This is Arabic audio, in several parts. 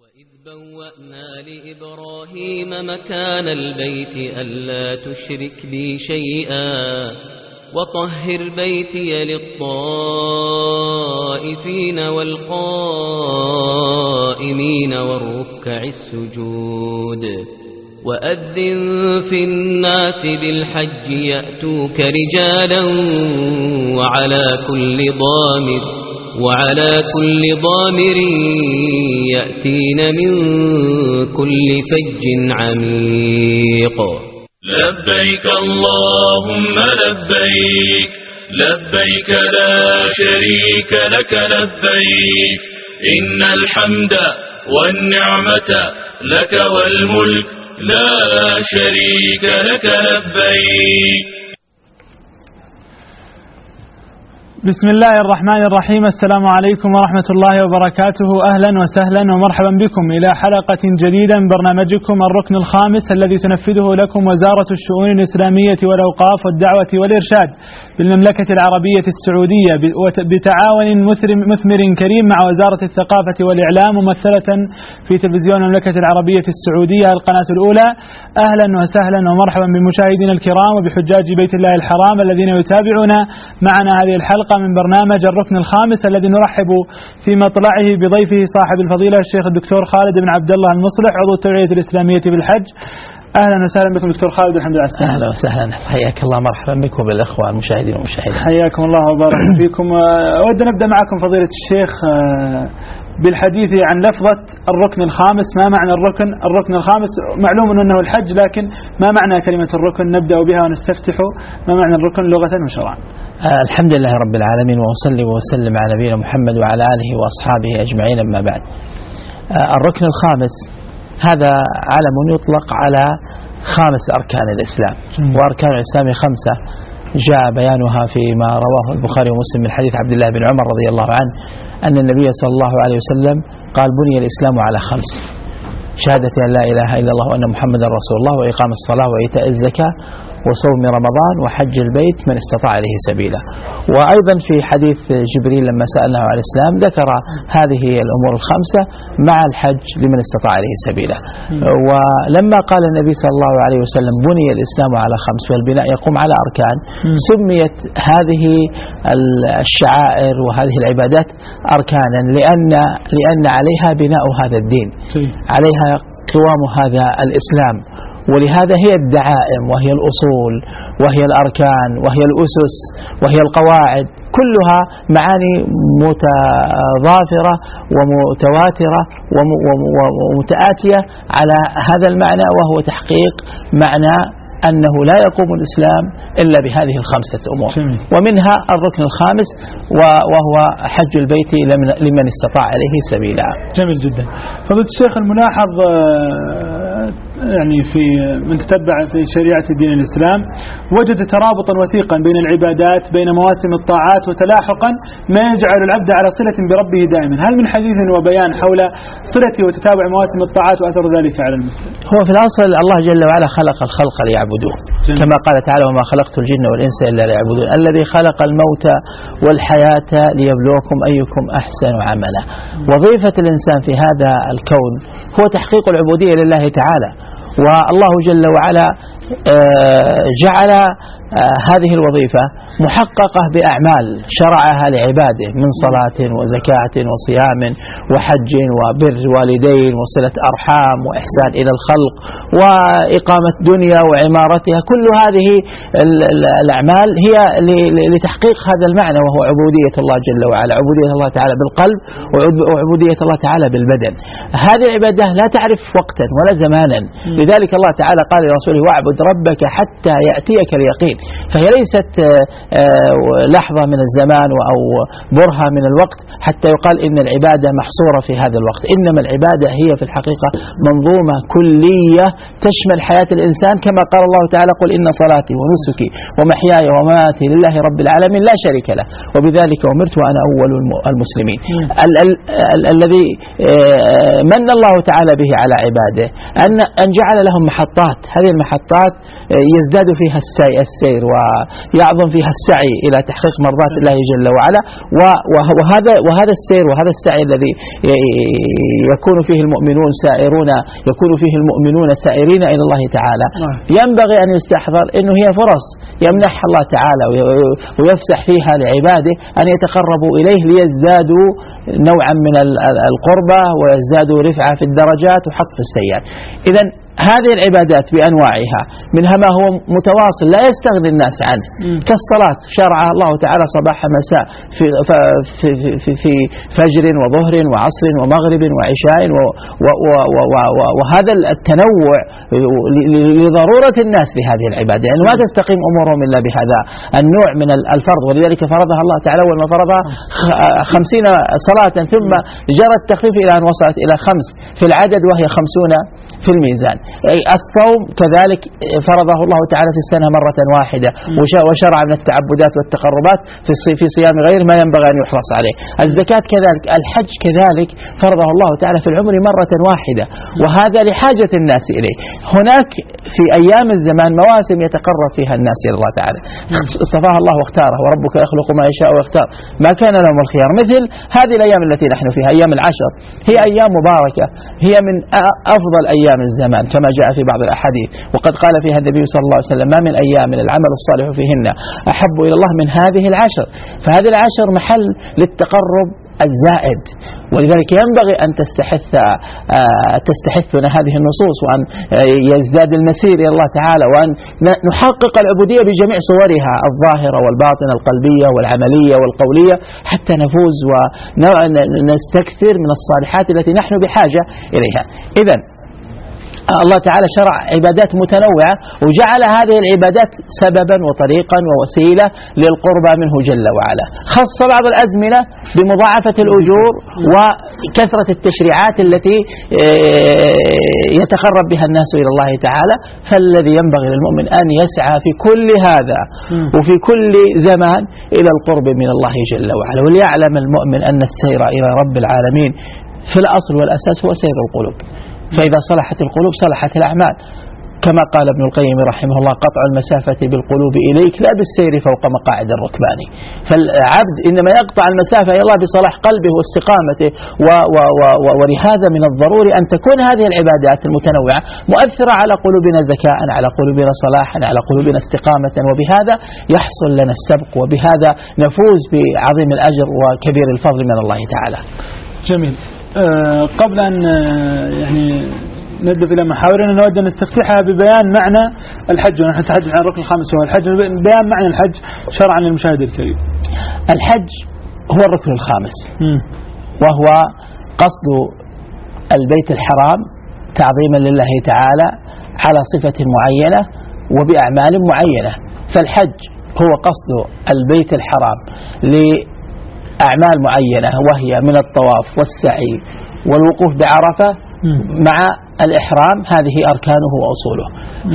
وإذ بوأنا لإبراهيم مكان البيت ألا تشرك بي شيئا وطهر بيتي للطائفين والقائمين والركع السجود وأذن في الناس بالحج يأتوك رجالا وعلى كل ضامر يأتين من كل فج عميق. لبيك اللهم لبيك لبيك لا شريك لك لبيك إن الحمد والنعمة لك والملك لا شريك لك لبيك. بسم الله الرحمن الرحيم. السلام عليكم ورحمة الله وبركاته. أهلا وسهلا ومرحبا بكم إلى حلقة جديدة من برنامجكم الركن الخامس الذي تنفذه لكم وزارة الشؤون الإسلامية والأوقاف والدعوة والإرشاد بالمملكة العربية السعودية بتعاون مثمر كريم مع وزارة الثقافة والإعلام ممثلة في تلفزيون المملكة العربية السعودية القناة الأولى. أهلا وسهلا ومرحبا بمشاهدينا الكرام وبحجاج بيت الله الحرام الذين يتابعون معنا هذه الحلقة من برنامج الركن الخامس الذي نرحب في مطلعه بضيفه صاحب الفضيلة الشيخ الدكتور خالد بن عبد الله المصلح عضو التوعية الإسلامية بالحج. أهلا وسهلا بكم دكتور خالد والحمد لله على السلامة. أهلا وسهلا حياك الله مرحبا بكم بالأخوة المشاهدين والمشاهدات. حياكم الله وبارك فيكم. أود أن نبدأ معكم فضيلة الشيخ بالحديث عن لفظة الركن الخامس. ما معنى الركن الخامس؟ معلوم أنه الحج، لكن ما معنى كلمة الركن؟ نبدأ بها ونستفتح. ما معنى الركن لغة وشرعا؟ الحمد لله رب العالمين، وأصلي وسلم على نبينا محمد وعلى آله وأصحابه أجمعين. أما بعد، الركن الخامس هذا علم يطلق على خامس أركان الإسلام، وأركان الإسلام 5 جاء بيانها فيما رواه البخاري ومسلم من حديث عبد الله بن عمر رضي الله عنه أن النبي صلى الله عليه وسلم قال: بني الإسلام على 5: شهادة أن لا إله إلا الله وأن محمدا رسول الله، وإقام الصلاة، وإيتاء الزكاة، وصوم رمضان، وحج البيت من استطاع إليه سبيلا. وأيضا في حديث جبريل لما سألناه عن الإسلام ذكر هذه الأمور 5 مع الحج لمن استطاع إليه سبيلا. ولما قال النبي صلى الله عليه وسلم بني الإسلام على 5 والبناء يقوم على أركان، سميت هذه الشعائر وهذه العبادات أركانا لأن عليها بناء هذا الدين، عليها قوام هذا الإسلام. ولهذا هي الدعائم وهي الأصول وهي الأركان وهي الأسس وهي القواعد، كلها معاني متضافرة ومتواترة ومتآتية على هذا المعنى، وهو تحقيق معنى أنه لا يقوم الإسلام إلا بهذه 5 أمور. ومنها الركن الخامس وهو حج البيت لمن استطاع إليه سبيلا. جميل جدا. فضيلة الشيخ، الملاحظ يعني في من تتبع في شريعة دين الإسلام وجد ترابطا وثيقا بين العبادات، بين مواسم الطاعات، وتلاحقا ما يجعل العبد على صلة بربه دائما. هل من حديث وبيان حول صلة وتتابع مواسم الطاعات وأثر ذلك على المسلم؟ هو في الأصل الله جل وعلا خلق الخلق ليعبدوه، كما قال تعالى: وما خلقت الجن والإنس إلا ليعبدون. الذي خلق الموت والحياة ليبلوكم أيكم أحسن عملا. وظيفة الإنسان في هذا الكون هو تحقيق العبودية لله تعالى، والله جل وعلا جعل هذه الوظيفة محققة بأعمال شرعها لعباده من صلاة وزكاة وصيام وحج وبر والدين وصلة أرحام وإحسان إلى الخلق وإقامة دنيا وعمارتها. كل هذه الأعمال هي لتحقيق هذا المعنى، وهو عبودية الله جل وعلا، عبودية الله تعالى بالقلب وعبودية الله تعالى بالبدن. هذه العبادة لا تعرف وقتا ولا زمانا، لذلك الله تعالى قال لرسوله: واعبد ربك حتى يأتيك اليقين. فهي ليست لحظة من الزمان أو برهة من الوقت حتى يقال إن العبادة محصورة في هذا الوقت. إنما العبادة هي في الحقيقة منظومة كلية تشمل حياة الإنسان، كما قال الله تعالى: قل إن صلاتي ونسكي ومحياي ومماتي لله رب العالمين لا شريك له وبذلك أمرت وأنا أول المسلمين. الذي من الله تعالى به على عباده أن جعل لهم محطات، هذه المحطات يزداد فيها السير الخير ويعظم فيها السعي إلى تحقيق مرضات الله جل وعلا، وهذا السير وهذا السعي الذي يكون فيه المؤمنون سائرين إلى الله تعالى، ينبغي أن يستحضر أنه هي فرص يمنحها الله تعالى ويفسح فيها لعباده أن يتقربوا إليه ليزدادوا نوعا من القربة ويزدادوا رفعة في الدرجات وحط في السيئات. إذن هذه العبادات بأنواعها منها ما هو متواصل لا يستغني الناس عنه كالصلاة، شرعها الله تعالى صباح مساء في فجر وظهر وعصر ومغرب وعشاء، وهذا التنوع لضرورة الناس لهذه العبادة، لأن ما تستقيم أمورهم إلا بهذا النوع من الفرض، ولذلك فرضها الله تعالى أول ما فرضها 50 صلاة، ثم جرى التخفيف إلى أن وصلت إلى 5 في العدد وهي 50 في الميزان. الصوم كذلك فرضه الله تعالى في السنة مرة واحدة، وشرع من التعبدات والتقربات في صيام غير ما ينبغي أن يحرص عليه. الزكاة كذلك، الحج كذلك فرضه الله تعالى في العمر مرة واحدة، وهذا لحاجة الناس إليه. هناك في أيام الزمان مواسم يتقرب فيها الناس إلى الله تعالى، اصطفاها الله واختاره، وربك يخلق ما يشاء ويختار ما كان لهم الخيار. مثل هذه الأيام التي نحن فيها أيام العشر، هي أيام مباركة، هي من أفضل أيام الزمان كما جاء في بعض الأحاديث، وقد قال فيها النبي صلى الله عليه وسلم: ما من أيام العمل الصالح فيهن أحب إلى الله من هذه العشر. فهذه العشر محل للتقرب الزائد، ولذلك ينبغي أن تستحثنا هذه النصوص، وأن يزداد المسير إلى الله تعالى، وأن نحقق العبودية بجميع صورها الظاهرة والباطنة القلبية والعملية والقولية، حتى نفوز ونستكثر من الصالحات التي نحن بحاجة إليها. إذن الله تعالى شرع عبادات متنوعة، وجعل هذه العبادات سببا وطريقا ووسيلة للقربى منه جل وعلا. خص بعض الأزمنة بمضاعفة الأجور وكثرة التشريعات التي يتقرب بها الناس إلى الله تعالى. فالذي ينبغي للمؤمن أن يسعى في كل هذا وفي كل زمان إلى القرب من الله جل وعلا، وليعلم المؤمن أن السير إلى رب العالمين في الأصل والأساس هو سير القلوب، فإذا صلحت القلوب صلحت الأعمال، كما قال ابن القيم رحمه الله: قطع المسافة بالقلوب إليك لا بالسير فوق مقاعد الركبان. فالعبد إنما يقطع المسافة إلى الله بصلاح قلبه واستقامته، ولهذا من الضروري أن تكون هذه العبادات المتنوعة مؤثرة على قلوبنا زكاء، على قلوبنا صلاحا، على قلوبنا استقامة، وبهذا يحصل لنا السبق، وبهذا نفوز بعظيم الأجر وكبير الفضل من الله تعالى. جميل. قبل أن يعني ندف إلى محاورنا، نود أن نستفتحها ببيان معنى الحج، ونحن نتحدث عن الركن الخامس وهو الحج. بيان معنى الحج شرعا للمشاهد الكريم. الحج هو الركن الخامس، وهو قصد البيت الحرام تعظيما لله تعالى على صفة معينة وبأعمال معينة. فالحج هو قصد البيت الحرام أعمال معينة، وهي من الطواف والسعي والوقوف بعرفة مع الإحرام، هذه أركانه وأصوله.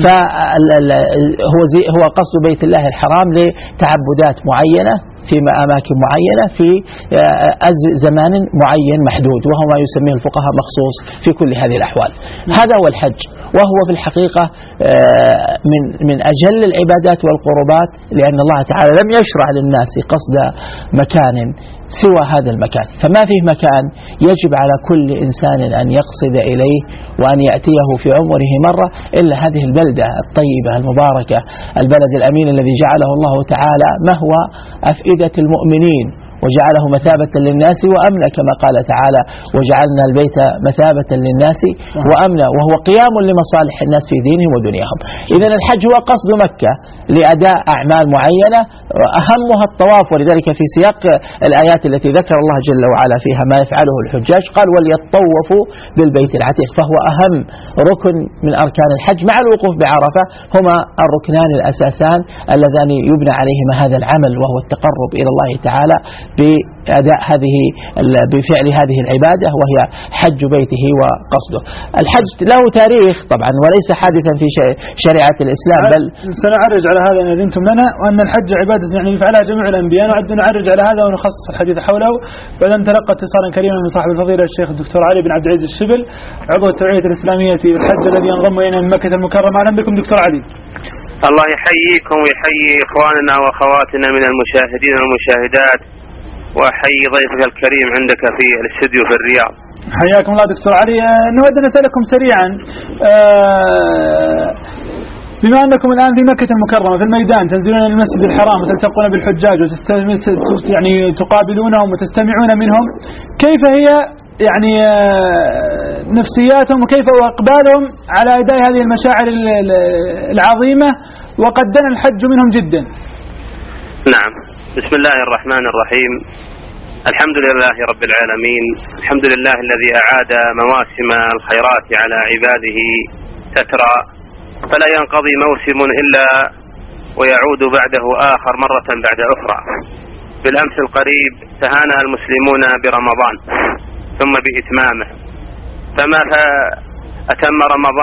فهو قصد بيت الله الحرام لتعبدات معينة في أماكن معينة في زمان معين محدود، وهو ما يسميه الفقهاء مخصوص في كل هذه الأحوال. هذا هو الحج، وهو في الحقيقة من أجل العبادات والقربات، لأن الله تعالى لم يشرع للناس قصد مكان سوى هذا المكان، فما فيه مكان يجب على كل إنسان أن يقصد إليه وأن يأتيه في عمره مرة إلا هذه البلدة الطيبة المباركة، البلد الأمين الذي جعله الله تعالى مهوى أفئدة المؤمنين، وجعله مثابة للناس وأمنا، كما قال تعالى: وجعلنا البيت مثابة للناس وأمنا، وهو قيام لمصالح الناس في دينهم ودنياهم. إذن الحج هو قصد مكة لأداء أعمال معينة، أهمها الطواف، ولذلك في سياق الآيات التي ذكر الله جل وعلا فيها ما يفعله الحجاج قال: وليطوفوا بالبيت العتيق. فهو أهم ركن من أركان الحج مع الوقوف بعرفة، هما الركنان الأساسان اللذان يبنى عليهما هذا العمل، وهو التقرب إلى الله تعالى بأداء بفعل هذه العبادة، وهي حج بيته وقصده. الحج له تاريخ طبعا، وليس حادثا في شريعة الإسلام، بل سنعرج على هذا إن أذنتم لنا، وأن الحج عبادة يعني يفعلها جميع الأنبياء، نعد نعرج على هذا ونخصص الحديث حوله. بعد أن تلقى اتصالا كريما من صاحب الفضيلة الشيخ الدكتور علي بن عبد العزيز الشبل، عضو التوعية الإسلامية بالحج الذي ينضم إلينا من مكة المكرمة. أهلا بكم دكتور علي. الله يحييكم ويحيي إخواننا وأخواتنا من المشاهدين والمشاهدات، وأحيي ضيفك الكريم عندك في الاستوديو في الرياض. حياكم الله دكتور علي. نود أن نسألكم سريعا، بما أنكم الآن في مكة المكرمة في الميدان تنزلون إلى المسجد الحرام وتلتقون بالحجاج يعني تقابلونهم وتستمعون منهم، كيف هي يعني نفسياتهم وكيف إقبالهم على أداء هذه المشاعر العظيمة وقد دنا الحج منهم جدا؟ نعم، بسم الله الرحمن الرحيم. الحمد لله رب العالمين، الحمد لله الذي أعاد مواسم الخيرات على عباده تترى، فلا ينقضي موسم إلا ويعود بعده آخر مرة بعد أخرى. بالأمس القريب تهانى المسلمون برمضان ثم بإتمامه، فما أتم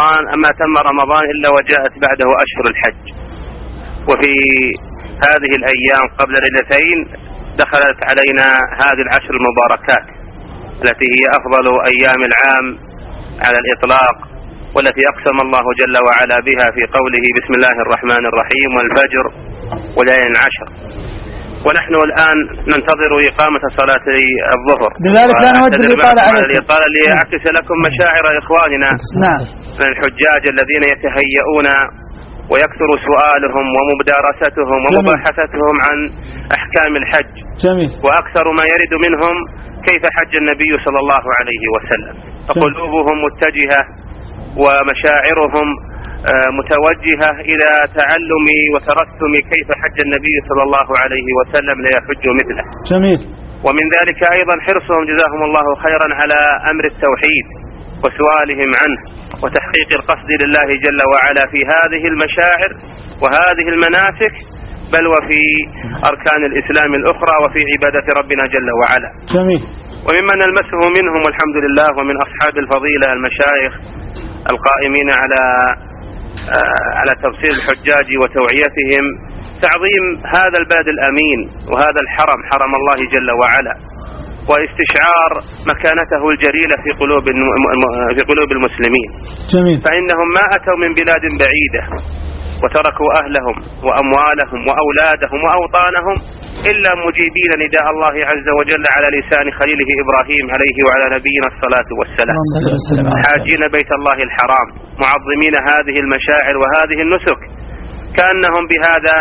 رمضان إلا وجاءت بعده أشهر الحج. وفي هذه الأيام قبل ليلتين دخلت علينا هذه العشر المباركات التي هي أفضل أيام العام على الإطلاق، والتي أقسم الله جل وعلا بها في قوله بسم الله الرحمن الرحيم والفجر وليال عشر. ونحن الآن ننتظر إقامة صلاة الظهر، لذلك لا نود الإطالة ليعكس لكم مشاعر إخواننا من الحجاج الذين يتهيئون ويكثر سؤالهم ومدارستهم ومباحثتهم عن أحكام الحج. جميل. وأكثر ما يرد منهم كيف حج النبي صلى الله عليه وسلم، فقلوبهم متجهة ومشاعرهم متوجهة إلى تعلم وترسم كيف حج النبي صلى الله عليه وسلم ليحج مثله. جميل. ومن ذلك أيضا حرصهم جزاهم الله خيرا على أمر التوحيد وسؤالهم عنه وتحقيق القصد لله جل وعلا في هذه المشاعر وهذه المناسك، بل وفي أركان الإسلام الأخرى وفي عبادة ربنا جل وعلا. جميل. وممن نلمسه منهم والحمد لله ومن أصحاب الفضيلة المشايخ القائمين على تبصير الحجاج وتوعيتهم تعظيم هذا البلد الأمين وهذا الحرم، حرم الله جل وعلا، واستشعار مكانته الجليلة في قلوب المسلمين. جميل. فإنهم ما أتوا من بلاد بعيدة وتركوا أهلهم وأموالهم وأولادهم وأوطانهم إلا مجيبين نداء الله عز وجل على لسان خليله إبراهيم عليه وعلى نبينا الصلاة والسلام، حاجين بيت الله الحرام معظمين هذه المشاعر وهذه النسك، كأنهم بهذا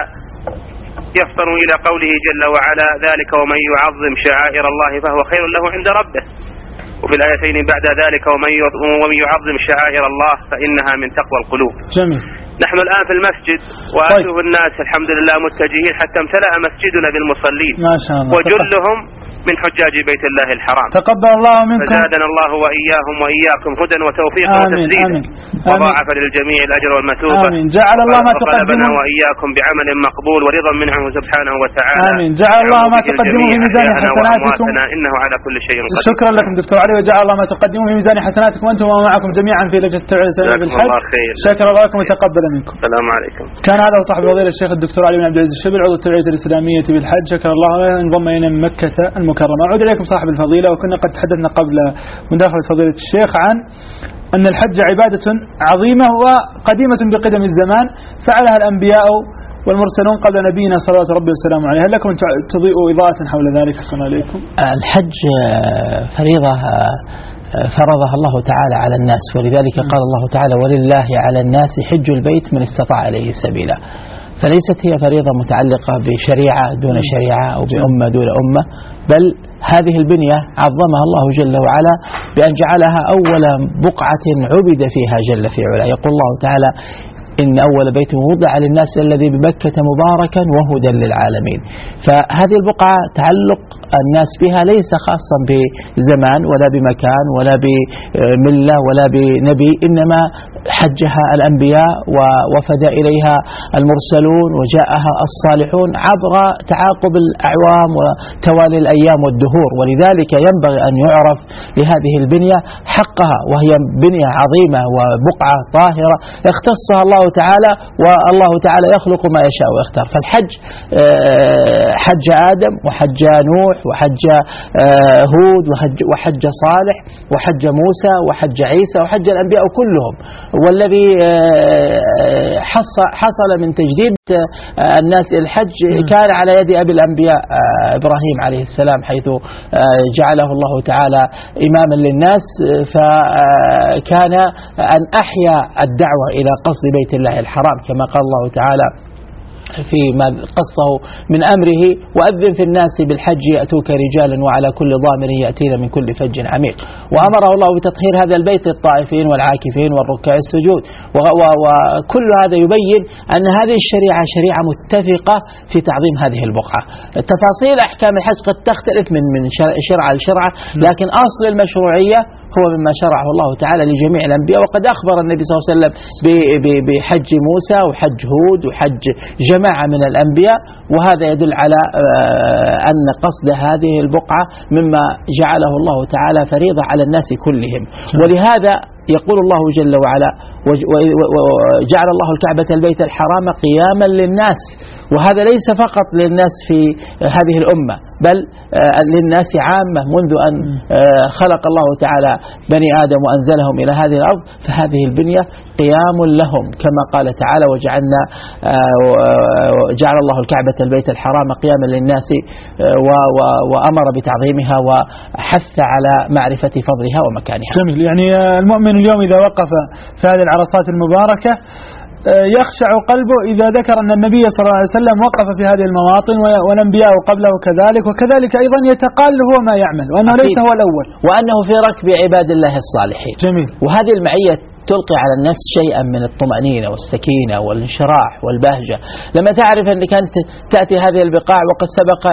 يفطنوا إلى قوله جل وعلا ذلك ومن يعظم شعائر الله فهو خير له عند ربه. وفي الآيتين بعد ذلك ومن يعظم شعائر الله فإنها من تقوى القلوب. جميل. نحن الآن في المسجد وأشوف الناس الحمد لله متجهين حتى امتلأ مسجدنا بالمصلين، ما شاء الله، وجلهم من حجاج بيت الله الحرام. تقبل الله منكم، فزادنا الله وإياهم وإياكم هدى وتوفيقا وتسديدا، وضاعف للجميع الأجر والمثوبة. آمين. جعل الله ما تقدمون وإياكم بعمل مقبول ورضا منه سبحانه وتعالى. آمين. جعل الله ما تقدمون في ميزان حسناتكم، إنه على كل شيء قدير. شكرا لكم دكتور علي، وجعل الله ما تقدمون في ميزان حسناتكم وأنتم ومعكم جميعا في لجنة التوعية بالحج. شكرا الله لكم وتقبل منكم. السلام عليكم. كان هذا صاحب فضيلة الشيخ الدكتور علي بن عبد العزيز الشبل عضو التوعية الإسلامية بالحج، شكر الله له، انضم إلينا من مكة المكرمة. أعود إليكم صاحب الفضيلة، وكنا قد تحدثنا قبل مداخلة فضيلة الشيخ عن أن الحج عبادة عظيمة وقديمة بقدم الزمان، فعلها الأنبياء والمرسلون قبل نبينا صلوات ربي وسلامه عليه. هل لكم أن تضيئوا إضاءة حول ذلك؟ حسن عليكم. الحج فريضة فرضها الله تعالى على الناس، ولذلك قال الله تعالى ولله على الناس حج البيت من استطاع إليه سبيلا. فليست هي فريضة متعلقة بشريعة دون شريعة أو بأمة دون أمة، بل هذه البنية عظمها الله جل وعلا بأن جعلها أول بقعة عبد فيها جل في علا. يقول الله تعالى إن أول بيت وضع للناس الذي بمكة مباركا وهدى للعالمين. فهذه البقعة تعلق الناس بها ليس خاصا بزمان ولا بمكان ولا بملة ولا بنبي، إنما حجها الأنبياء ووفد إليها المرسلون وجاءها الصالحون عبر تعاقب الأعوام وتوالي الأيام والدهور. ولذلك ينبغي أن يعرف لهذه البنية حقها، وهي بنية عظيمة وبقعة طاهرة اختصها الله الله تعالى والله تعالى يخلق ما يشاء ويختار. فالحج حج آدم وحج نوح وحج هود وحج صالح وحج موسى وحج عيسى وحج الأنبياء كلهم. والذي حصل من تجديد الناس الحج كان على يد أبي الأنبياء إبراهيم عليه السلام، حيث جعله الله تعالى إماما للناس، فكان أن أحيا الدعوة إلى قصد بيت الله الحرام كما قال الله تعالى فيما قصه من أمره: وأذن في الناس بالحج يأتوك رجالا وعلى كل ضامر يأتين من كل فج عميق. وأمره الله بتطهير هذا البيت للطائفين والعاكفين والركع السجود. وكل هذا يبين أن هذه الشريعة شريعة متفقة في تعظيم هذه البقعة. تفاصيل أحكام الحج قد تختلف من شرعة لشرعة، لكن أصل المشروعية هو مما شرعه الله تعالى لجميع الأنبياء. وقد أخبر النبي صلى الله عليه وسلم بحج موسى وحج هود وحج جماعة من الأنبياء، وهذا يدل على أن قصد هذه البقعة مما جعله الله تعالى فريضة على الناس كلهم. ولهذا يقول الله جل وعلا: وجعل الله الكعبة البيت الحرام قياما للناس. وهذا ليس فقط للناس في هذه الأمة، بل للناس عامة منذ أن خلق الله تعالى بني آدم وأنزلهم إلى هذه الأرض، فهذه البنية قيام لهم كما قال تعالى: جعل الله الكعبة البيت الحرام قياما للناس وأمر بتعظيمها وحث على معرفة فضلها ومكانها. جميل. يعني المؤمن اليوم إذا وقف في هذه العرصات المباركة يخشع قلبه إذا ذكر أن النبي صلى الله عليه وسلم وقف في هذه المواطن والأنبياء قبله كذلك، وكذلك أيضا يتقال هو ما يعمل وأنه ليس هو الأول، وأنه في ركب عباد الله الصالحين. جميل. وهذه المعية تلقي على النفس شيئا من الطمأنينة والسكينة والانشراح والبهجة لما تعرف أنك أنت تأتي هذه البقاع وقد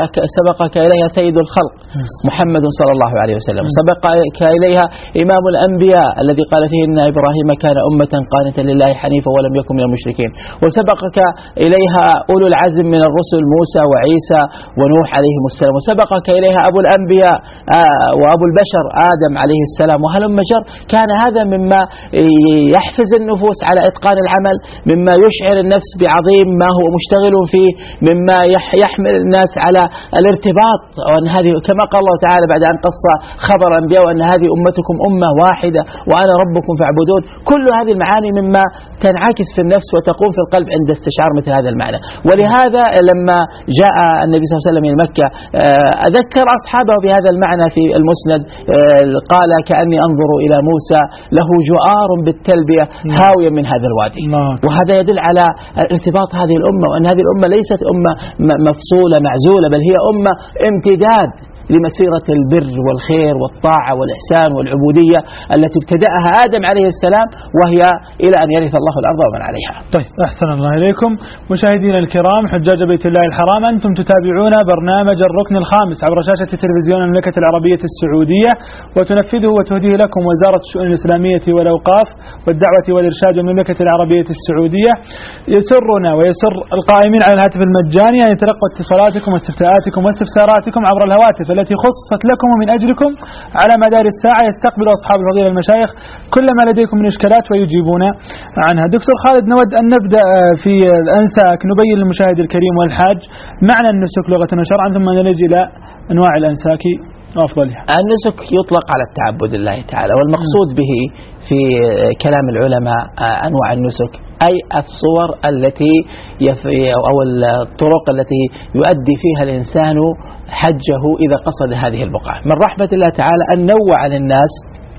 سبقك إليها سيد الخلق محمد صلى الله عليه وسلم، سبقك إليها إمام الأنبياء الذي قال فيه إن إبراهيم كان أمة قانتا لله حنيفا ولم يكن من المشركين، وسبقك إليها أولو العزم من الرسل موسى وعيسى ونوح عليهم السلام، وسبقك إليها أبو الأنبياء وأبو البشر آدم عليه السلام وهلم جر. كان هذا مما يحفز النفوس على إتقان العمل، مما يشعر النفس بعظيم ما هو مشتغل فيه، مما يحمل الناس على الارتباط، وأن هذه كما قال الله تعالى بعد أن قص خبر الأنبياء وأن هذه أمتكم أمة واحدة وأنا ربكم فاعبدون. كل هذه المعاني مما تنعكس في النفس وتقوم في القلب عند استشعار مثل هذا المعنى. ولهذا لما جاء النبي صلى الله عليه وسلم إلى مكة أذكر أصحابه بهذا المعنى في المسند، قال: كأني أنظر إلى موسى له جؤار بالتلبية هاوية من هذا الوادي. وهذا يدل على ارتباط هذه الأمة، وأن هذه الأمة ليست أمة مفصولة معزولة، بل هي أمة امتداد لمسيرة البر والخير والطاعة والإحسان والعبودية التي ابتدأها آدم عليه السلام، وهي إلى أن يرث الله الأرض ومن عليها. طيب، أحسن الله إليكم مشاهدينا الكرام حجاج بيت الله الحرام، أنتم تتابعون برنامج الركن الخامس عبر شاشة تلفزيون المملكة العربية السعودية، وتنفذه وتهديه لكم وزارة الشؤون الإسلامية والأوقاف والدعوة والإرشاد المملكة العربية السعودية. يسرنا ويسر القائمين على الهاتف المجاني أن يتلقوا اتصالاتكم واستفتاءاتكم واستفساراتكم عبر الهواتف التي خصت لكم ومن أجلكم على مدار الساعة. يستقبل أصحاب الفضيلة المشايخ كل ما لديكم من إشكالات ويجيبون عنها. دكتور خالد، نود أن نبدأ في الأنساك، نبين للمشاهد الكريم والحاج معنى النسك لغة وشرعا، ثم نلج إلى أنواع الأنساك وأفضلها. النسك يطلق على التعبد لله تعالى، والمقصود به في كلام العلماء أنواع النسك أي الصور التي أو الطرق التي يؤدي فيها الإنسان حجه إذا قصد هذه البقعة. من رحمة الله تعالى أن نوع للناس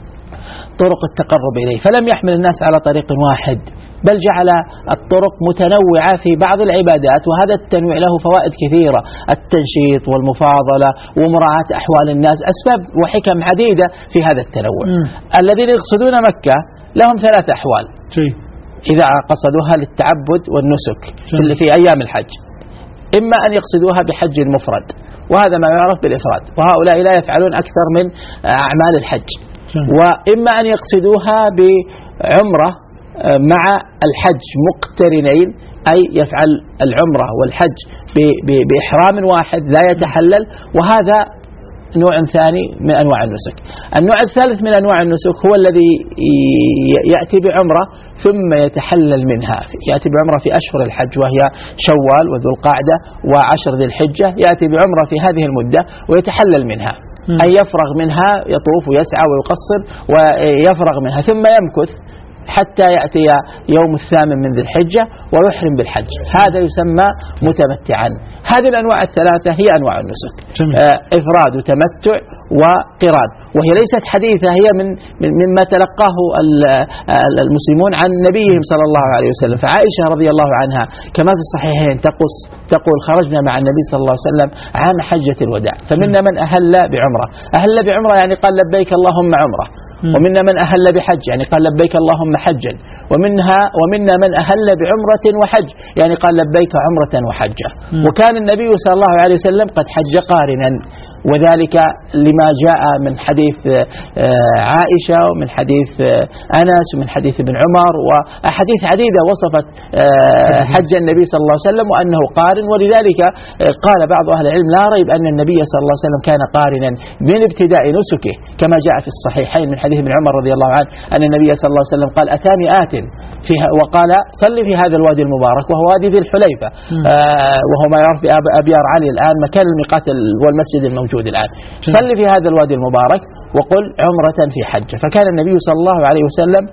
طرق التقرب إليه، فلم يحمل الناس على طريق واحد، بل جعل الطرق متنوعة في بعض العبادات، وهذا التنويع له فوائد كثيرة: التنشيط والمفاضلة ومراعاة أحوال الناس، أسباب وحكم عديدة في هذا التنوع. الذين يقصدون مكة لهم 3 أحوال إذا قصدوها للتعبد والنسك في أيام الحج: إما أن يقصدوها بحج مفرد، وهذا ما يعرف بالإفراد، وهؤلاء لا يفعلون أكثر من أعمال الحج، وإما أن يقصدوها بعمرة مع الحج مقترنين، أي يفعل العمرة والحج بإحرام واحد لا يتحلل، وهذا نوع ثاني من أنواع النسك. النوع الثالث من أنواع النسك هو الذي يأتي بعمرة ثم يتحلل منها، يأتي بعمرة في أشهر الحج وهي شوال وذو القعدة وعشر ذي الحجة، يأتي بعمرة في هذه المدة ويتحلل منها، أي يفرغ منها، يطوف ويسعى ويقصر ويفرغ منها ثم يمكث حتى يأتي يوم الثامن من ذي الحجة ويحرم بالحج، هذا يسمى متمتعا. هذه الأنواع الثلاثة هي أنواع النسك، إفراد وتمتع وقران، وهي ليست حديثة، هي مما تلقاه المسلمون عن نبيهم صلى الله عليه وسلم. فعائشة رضي الله عنها كما في الصحيحين تقول خرجنا مع النبي صلى الله عليه وسلم عام حجة الوداع، فمنا من أهل بعمرة، أهل بعمرة يعني قال لبيك اللهم عمرة، ومنا من أهل بحج يعني قال لبيك اللهم حجا، ومنا من أهل بعمرة وحج يعني قال لبيك عمرة وحجة. وكان النبي صلى الله عليه وسلم قد حج قارنا، وذلك لما جاء من حديث عائشة ومن حديث أنس ومن حديث ابن عمر وأحاديث عديدة وصفت حج النبي صلى الله عليه وسلم وأنه قارن. ولذلك قال بعض أهل العلم لا ريب أن النبي صلى الله عليه وسلم كان قارنا من ابتداء نسكه، كما جاء في الصحيحين من حديث ابن عمر رضي الله عنه أن النبي صلى الله عليه وسلم قال أتاني آت فيها وقال صل في هذا الوادي المبارك وهو وادي ذي الحليفة، وهو ما يعرف بأبيار علي الآن مكان الميقات والمسجد الموجود الآن، صل في هذا الوادي المبارك وقل عمرة في حجة. فكان النبي صلى الله عليه وسلم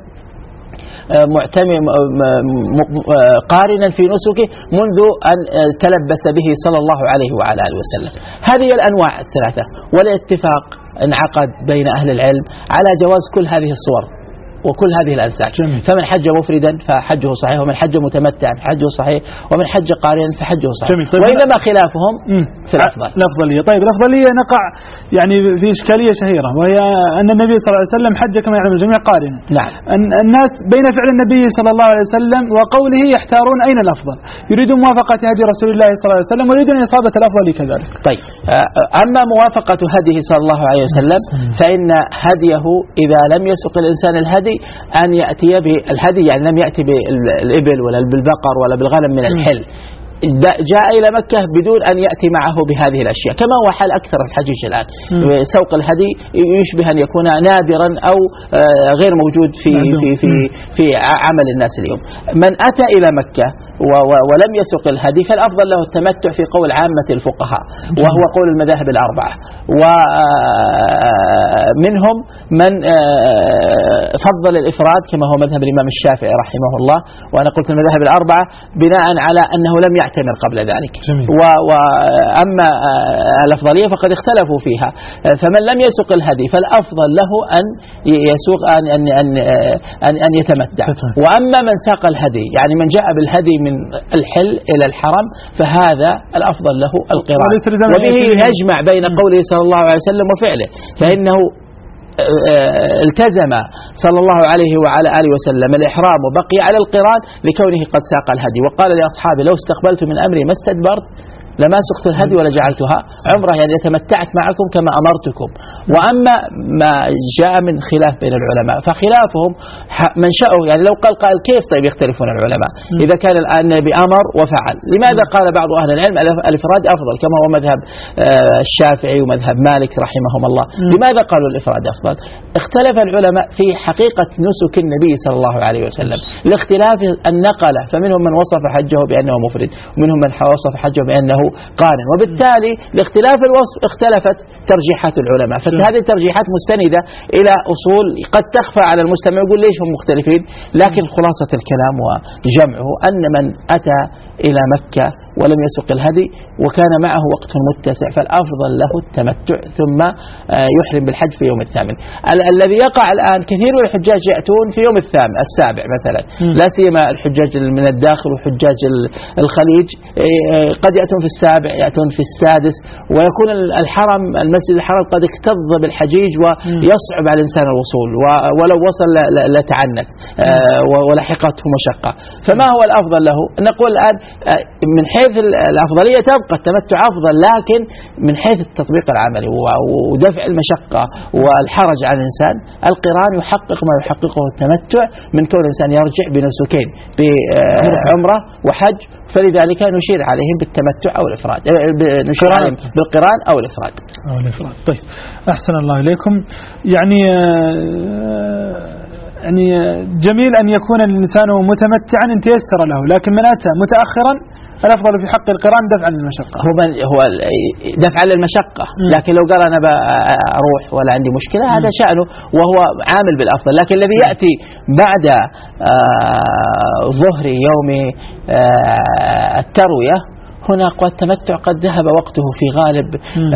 قارنا في نسكه منذ أن تلبس به صلى الله عليه وعلى آله وسلم. هذه الأنواع الثلاثة، والاتفاق انعقد بين أهل العلم على جواز كل هذه الصور وكل هذه الأنساك. فمن حج مفردا فحجه صحيح، ومن حج متمتعا فحجه صحيح، ومن حج قارنا فحجه صحيح. طيب وإنما خلافهم في الأفضلية. طيب الأفضلية نقع يعني في إشكالية شهيرة، وهي أن النبي صلى الله عليه وسلم حج كما يعلم الجميع قارنا. نعم. الناس بين فعل النبي صلى الله عليه وسلم وقوله يحتارون أين الأفضل، يريدون موافقة هدي رسول الله صلى الله عليه وسلم ويريدون إصابة الأفضل كذلك. طيب أما موافقة هديه صلى الله عليه وسلم فإن هديه إذا لم يسق الإنسان الهدي أن يأتي بالهدي، يعني لم يأتي بالإبل ولا بالبقر ولا بالغنم من الحل، جاء إلى مكة بدون أن يأتي معه بهذه الأشياء، كما هو حال أكثر الحجيج الآن. سوق الهدي يشبه أن يكون نادرا أو غير موجود في عمل الناس اليوم. من أتى إلى مكة ولم يسق الهدي فالأفضل له التمتع في قول عامة الفقهاء، وهو قول المذاهب الأربعة، ومنهم من فضل الإفراد كما هو مذهب الإمام الشافعي رحمه الله، وأنا قلت المذاهب الأربعة بناء على أنه لم يعتمر قبل ذلك. وأما الأفضلية فقد اختلفوا فيها، فمن لم يسق الهدي فالأفضل له أن يسوق أن يتمتع. وأما من ساق الهدي يعني من جاء بالهدي من الحل إلى الحرم فهذا الأفضل له القران، وبه يجمع بين قوله صلى الله عليه وسلم وفعله، فإنه التزم صلى الله عليه وعلى آله وسلم الإحرام وبقي على القران لكونه قد ساق الهدي، وقال لأصحابه لو استقبلت من أمري ما استدبرت لما سقت الهدي ولا جعلتها عمرة، يعني تمتعت معكم كما أمرتكم. وأما ما جاء من خلاف بين العلماء فخلافهم منشأه، يعني لو قال قائل كيف طيب يختلفون العلماء إذا كان الآن بأمر وفعل، لماذا قال بعض أهل العلم الإفراد أفضل كما هو مذهب الشافعي ومذهب مالك رحمهم الله، لماذا قالوا الإفراد أفضل؟ اختلف العلماء في حقيقة نسك النبي صلى الله عليه وسلم لاختلاف النقلة، فمنهم من وصف حجه بأنه مفرد ومنهم من وصف حجه بأنه قارن، وبالتالي لاختلاف الوصف اختلفت ترجيحات العلماء. فهذه الترجيحات مستندة إلى أصول قد تخفى على المستمع يقول ليش هم مختلفين، لكن خلاصة الكلام وجمعه أن من أتى إلى مكة ولم يسق الهدي وكان معه وقت متسع فالأفضل له التمتع ثم يحرم بالحج في يوم الثامن. الذي يقع الآن كثير من الحجاج يأتون في يوم السابع مثلا، لا سيما الحجاج من الداخل وحجاج الخليج، قد يأتون في السابع يأتون في السادس، ويكون الحرم المسجد الحرام قد اكتظ بالحجيج ويصعب على الإنسان الوصول، ولو وصل لتعنت ولحقته مشقة. فما هو الأفضل له؟ نقول الآن من حيث حيث الأفضلية تبقى التمتع أفضل، لكن من حيث التطبيق العملي ودفع المشقة والحرج على الإنسان، القران يحقق ما يحققه التمتع من كون الإنسان يرجع بنسكين بعمرة وحج، فلذلك نشير عليهم بالتمتع أو الإفراد، نشير عليهم بالقران أو الإفراد. طيب أحسن الله إليكم. يعني جميل أن يكون الإنسان متمتعا إن تيسر له، لكن من أتى متأخرا الأفضل في حق القران دفعا للمشقة. هو دفعا للمشقة، لكن لو قال أنا أروح ولا عندي مشكلة هذا شأنه وهو عامل بالأفضل، لكن الذي يأتي بعد ظهر يوم التروية هنا التمتع قد ذهب وقته في غالب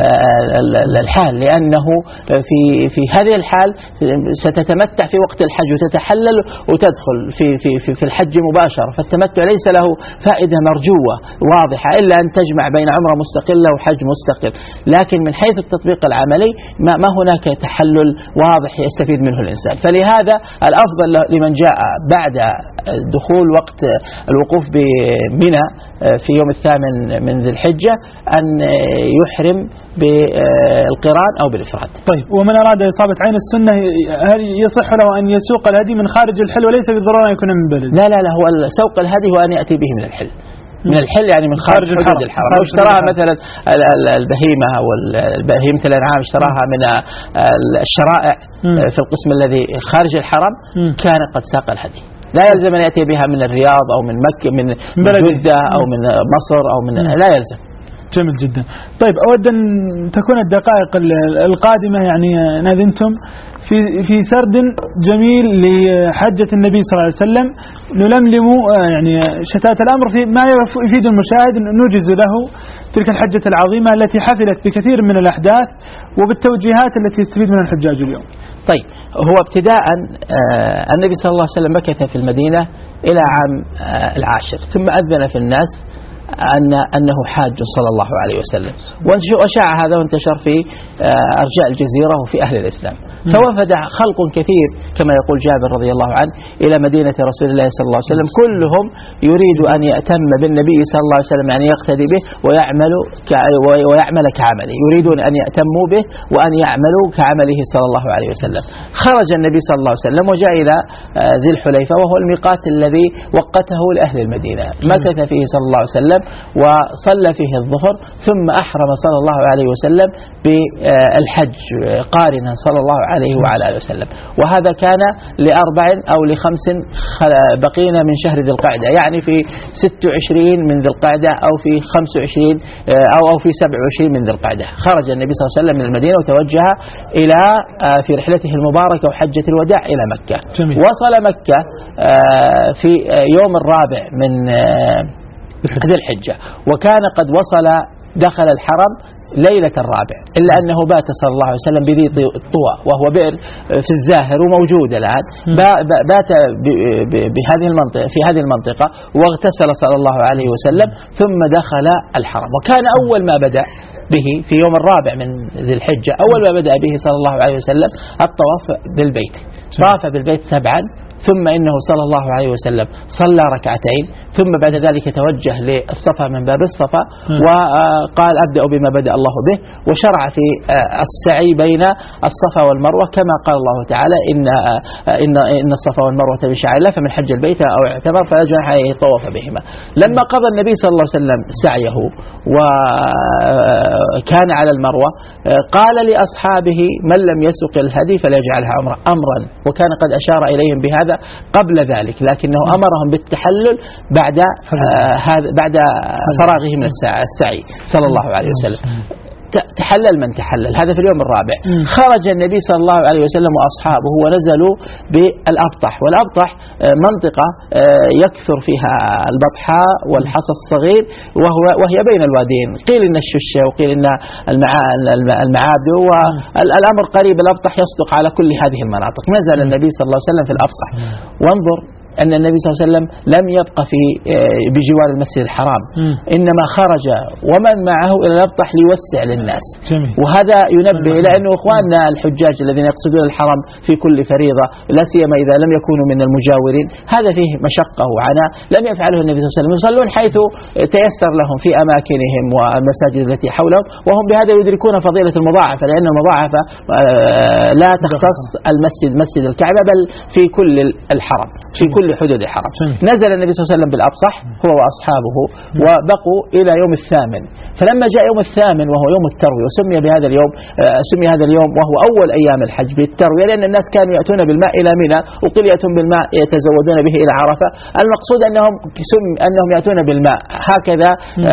الحال، لأنه في هذه الحال ستتمتع في وقت الحج وتتحلل وتدخل في الحج مباشرة، فالتمتع ليس له فائدة مرجوة واضحة إلا أن تجمع بين عمرة مستقلة وحج مستقل، لكن من حيث التطبيق العملي ما هناك تحلل واضح يستفيد منه الإنسان. فلهذا الأفضل لمن جاء بعد دخول وقت الوقوف بمنى في يوم الثامن من ذي الحجة أن يحرم بالقران أو بالإفراد. طيب، ومن أراد إصابة عين السنة هل يصح له أن يسوق الهدي من خارج الحل وليس بالضرورة أن يكون من بلد؟ لا هو سوق الهدي هو أن يأتي به من الحل، من الحل يعني من خارج حدود الحرم. لو اشتراها مثلا البهيمة أو بهيمة الأنعام اشتراها من الشرائع في القسم الذي خارج الحرم كان قد ساق الهدي، لا يلزم أن يأتي بها من الرياض أو من مكة من جدة أو من مصر أو من، لا يلزم. جميل جدا. طيب، أود أن تكون الدقائق القادمة يعني ناذنتم في سرد جميل لحجة النبي صلى الله عليه وسلم، نلملم يعني شتات الأمر في ما يفيد المشاهد، نوجز له تلك الحجة العظيمة التي حفلت بكثير من الأحداث وبالتوجيهات التي يستفيد منها الحجاج اليوم. طيب، هو ابتداء النبي صلى الله عليه وسلم مكث في المدينة إلى عام 10، ثم أذن في الناس أنه حاج صلى الله عليه وسلم، وشاع هذا وانتشر في أرجاء الجزيرة وفي أهل الإسلام، فوفد خلق كثير كما يقول جابر رضي الله عنه إلى مدينة رسول الله صلى الله عليه وسلم، كلهم يريد أن يأتم بالنبي صلى الله عليه وسلم، يعني يقتدي به ويعمل كعمله، يريدون أن يأتموا به وأن يعملوا كعمله صلى الله عليه وسلم. خرج النبي صلى الله عليه وسلم وجاء إلى ذي الحليفة، وهو الميقات الذي وقته لأهل المدينة، مكث فيه صلى الله عليه وسلم وصلى فيه الظهر، ثم أحرم صلى الله عليه وسلم بالحج قارنا صلى الله عليه وعلى آله وسلم، وهذا كان ل4 أو ل5 بقينا من شهر ذي القعدة، يعني في 26 من ذي القعدة أو في 25 أو في 27 من ذي القعدة خرج النبي صلى الله عليه وسلم من المدينة وتوجه إلى في رحلته المباركة وحجة الوداع إلى مكة. جميل. وصل مكة في يوم 4 من ذي الحجة، وكان قد دخل الحرم ليلة 4، إلا أنه بات صلى الله عليه وسلم بذي طوى، وهو بئر في الزاهر وموجود الآن، بات بهذه المنطقة في هذه المنطقة واغتسل صلى الله عليه وسلم ثم دخل الحرم. وكان أول ما بدأ به في يوم 4 من ذي الحجة، أول ما بدأ به صلى الله عليه وسلم الطواف بالبيت، طاف بالبيت 7، ثم إنه صلى الله عليه وسلم صلى 2، ثم بعد ذلك توجه للصفا من باب الصفا وقال أبدأ بما بدأ الله به، وشرع في السعي بين الصفا والمروة كما قال الله تعالى إن الصفا والمروة من شعائر الله فمن حج البيت أو اعتمر فلا جناح عليه طواف بهما. لما قضى النبي صلى الله عليه وسلم سعيه وكان على المروة قال لأصحابه من لم يسق الهدي فليجعلها أمرا، وكان قد أشار إليهم بهذا قبل ذلك، لكنه أمرهم بالتحلل بعد فراغه من السعي صلى الله عليه وسلم. تحلل من تحلل، هذا في اليوم 4. خرج النبي صلى الله عليه وسلم وأصحابه ونزلوا بالأبطح، والأبطح منطقة يكثر فيها البطحاء والحصى الصغير وهي بين الوادين، قيل إن الششة وقيل إن المعابد، والأمر قريب، الأبطح يصدق على كل هذه المناطق. نزل النبي صلى الله عليه وسلم في الأبطح، وانظر أن النبي صلى الله عليه وسلم لم يبقى بجوار المسجد الحرام، إنما خرج ومن معه إلى الأبطح ليوسع للناس. وهذا ينبه إلى أنه إخواننا الحجاج الذين يقصدون الحرم في كل فريضة، لا سيما إذا لم يكونوا من المجاورين، هذا فيه مشقة وعناء لم يفعله النبي صلى الله عليه وسلم. يصلون حيث تيسر لهم في أماكنهم والمساجد التي حولهم، وهم بهذا يدركون فضيلة المضاعفة، لأن المضاعفة لا تختص مسجد الكعبة بل في كل الحرم، في كل حدود الحرم. نزل النبي صلى الله عليه وسلم بالأبطح هو وأصحابه وبقوا إلى يوم الثامن، فلما جاء يوم الثامن وهو يوم التروية، وسمي بهذا اليوم هذا اليوم وهو أول أيام الحج بالتروية، لأن الناس كانوا يأتون بالماء إلى منى وقيل يأتون بالماء يتزودون به إلى عرفة. المقصود أنهم يأتون بالماء، هكذا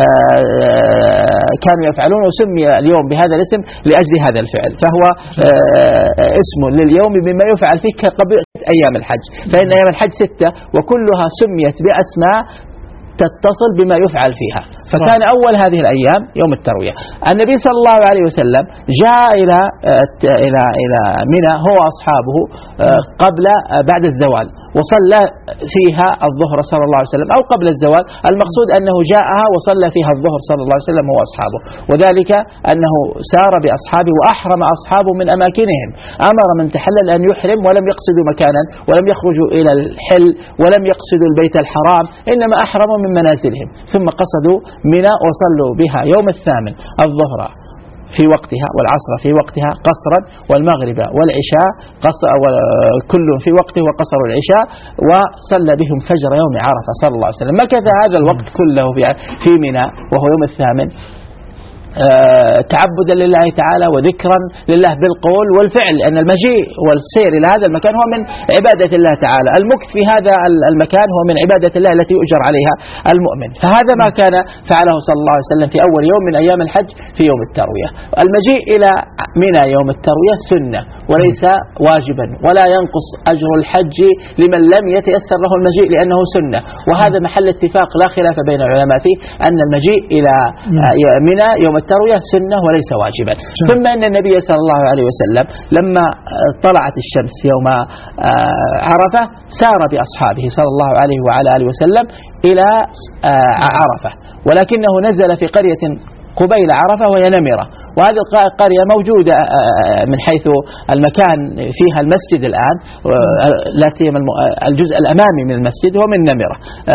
كانوا يفعلون، وسمي اليوم بهذا الاسم لأجل هذا الفعل، فهو اسم لليوم بما يفعل فيه كقبيل أيام الحج، فإن أيام الحج 6 وكلها سميت بأسماء تتصل بما يفعل فيها. فكان أول هذه الأيام يوم التروية. النبي صلى الله عليه وسلم جاء إلى منى هو وأصحابه بعد الزوال، وصلى فيها الظهر صلى الله عليه وسلم أو قبل الزوال. المقصود أنه جاءها وصلى فيها الظهر صلى الله عليه وسلم هو وأصحابه، وذلك أنه سار بأصحابه وأحرم أصحابه من أماكنهم، أمر من تحلل أن يحرم ولم يقصدوا مكانا ولم يخرجوا إلى الحل ولم يقصدوا البيت الحرام، إنما أحرموا من منازلهم، ثم قصدوا منى وصلوا بها يوم الثامن الظهر في وقتها والعصر في وقتها قصرا، والمغرب والعشاء كل في وقته وقصروا العشاء، وصلى بهم فجر يوم عرفة صلى الله عليه وسلم. مكث هذا الوقت كله في منى وهو يوم الثامن تعبدا لله تعالى وذكرا لله بالقول والفعل، أن المجيء والسير إلى هذا المكان هو من عبادة الله تعالى، المكث في هذا المكان هو من عبادة الله التي يؤجر عليها المؤمن. فهذا ما كان فعله صلى الله عليه وسلم في أول يوم من أيام الحج في يوم التروية. المجيء إلى منى يوم التروية سنة وليس واجبا، ولا ينقص أجر الحج لمن لم يتيسر له المجيء لأنه سنة، وهذا محل اتفاق لا خلاف بين العلماء فيه، أن المجيء إلى منى يوم التروية سنة وليس واجبا. ثم أن النبي صلى الله عليه وسلم لما طلعت الشمس يوم عرفة سار بأصحابه صلى الله عليه وعلى آله وسلم إلى عرفة، ولكنه نزل في قرية قبيل عرفة وهي نمرة، وهذه القرية موجودة من حيث المكان فيها المسجد الآن، لا سيما الجزء الأمامي من المسجد هو من نمرة.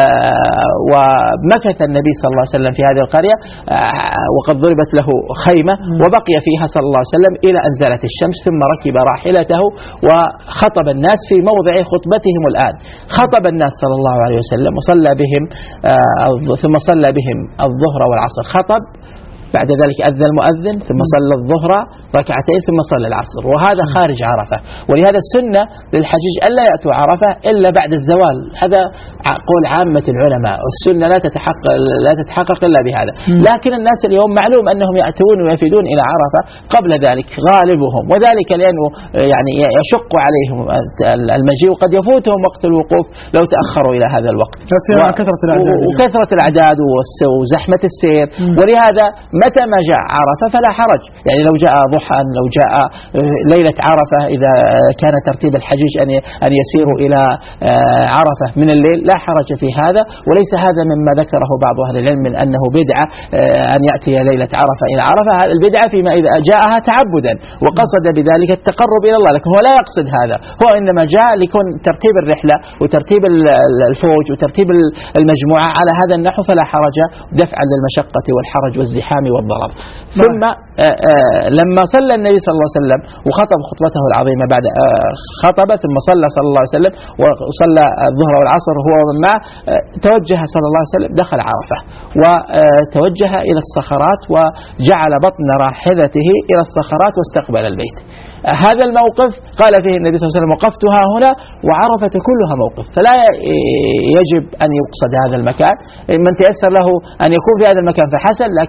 ومكث النبي صلى الله عليه وسلم في هذه القرية وقد ضربت له خيمة، وبقي فيها صلى الله عليه وسلم إلى أن زالت الشمس، ثم ركب راحلته وخطب الناس في موضع خطبتهم الآن. خطب الناس صلى الله عليه وسلم وصلى بهم ثم صلى بهم الظهر والعصر، خطب، بعد ذلك أذن المؤذن، ثم صلى الظهر ركعتين، ثم صلى العصر، وهذا خارج عرفة. ولهذا السنة للحجيج ألا يأتوا عرفة إلا بعد الزوال، هذا قول عامة العلماء، والسنة لا تتحقق إلا بهذا. لكن الناس اليوم معلوم أنهم يأتون ويفيدون إلى عرفة قبل ذلك غالبهم، وذلك لأنه يعني يشق عليهم المجيء، وقد يفوتهم وقت الوقوف لو تأخروا إلى هذا الوقت، وكثرة الأعداد وزحمة السير. ولهذا متى ما جاء عرفة فلا حرج، يعني لو جاء ضحى، لو جاء ليلة عرفة، إذا كان ترتيب الحجيج أن يسيروا إلى عرفة من الليل لا حرج في هذا. وليس هذا مما ذكره بعض أهل العلم من أنه بدعة أن يأتي ليلة عرفة إلى عرفة، هذا البدعة فيما إذا جاءها تعبدا وقصد بذلك التقرب إلى الله، لكن هو لا يقصد هذا، هو إنما جاء ليكون ترتيب الرحلة وترتيب الفوج وترتيب المجموعة على هذا النحو، فلا حرج دفعا للمشقة والحرج والزحام والضرر. ثم لما صلى النبي صلى الله عليه وسلم وخطب خطبته العظيمة، بعد خطب ثم صلى الله عليه وسلم وصلى الظهر والعصر هو ومن معه، توجه صلى الله عليه وسلم دخل عرفة وتوجه إلى الصخرات، وجعل بطن راحلته إلى الصخرات واستقبل البيت. هذا الموقف قال فيه النبي صلى الله عليه وسلم: وقفتها هنا وعرفة كلها موقف. فلا يجب أن يقصد هذا المكان، من تيسر له أن يكون في هذا المكان فحسن، لكن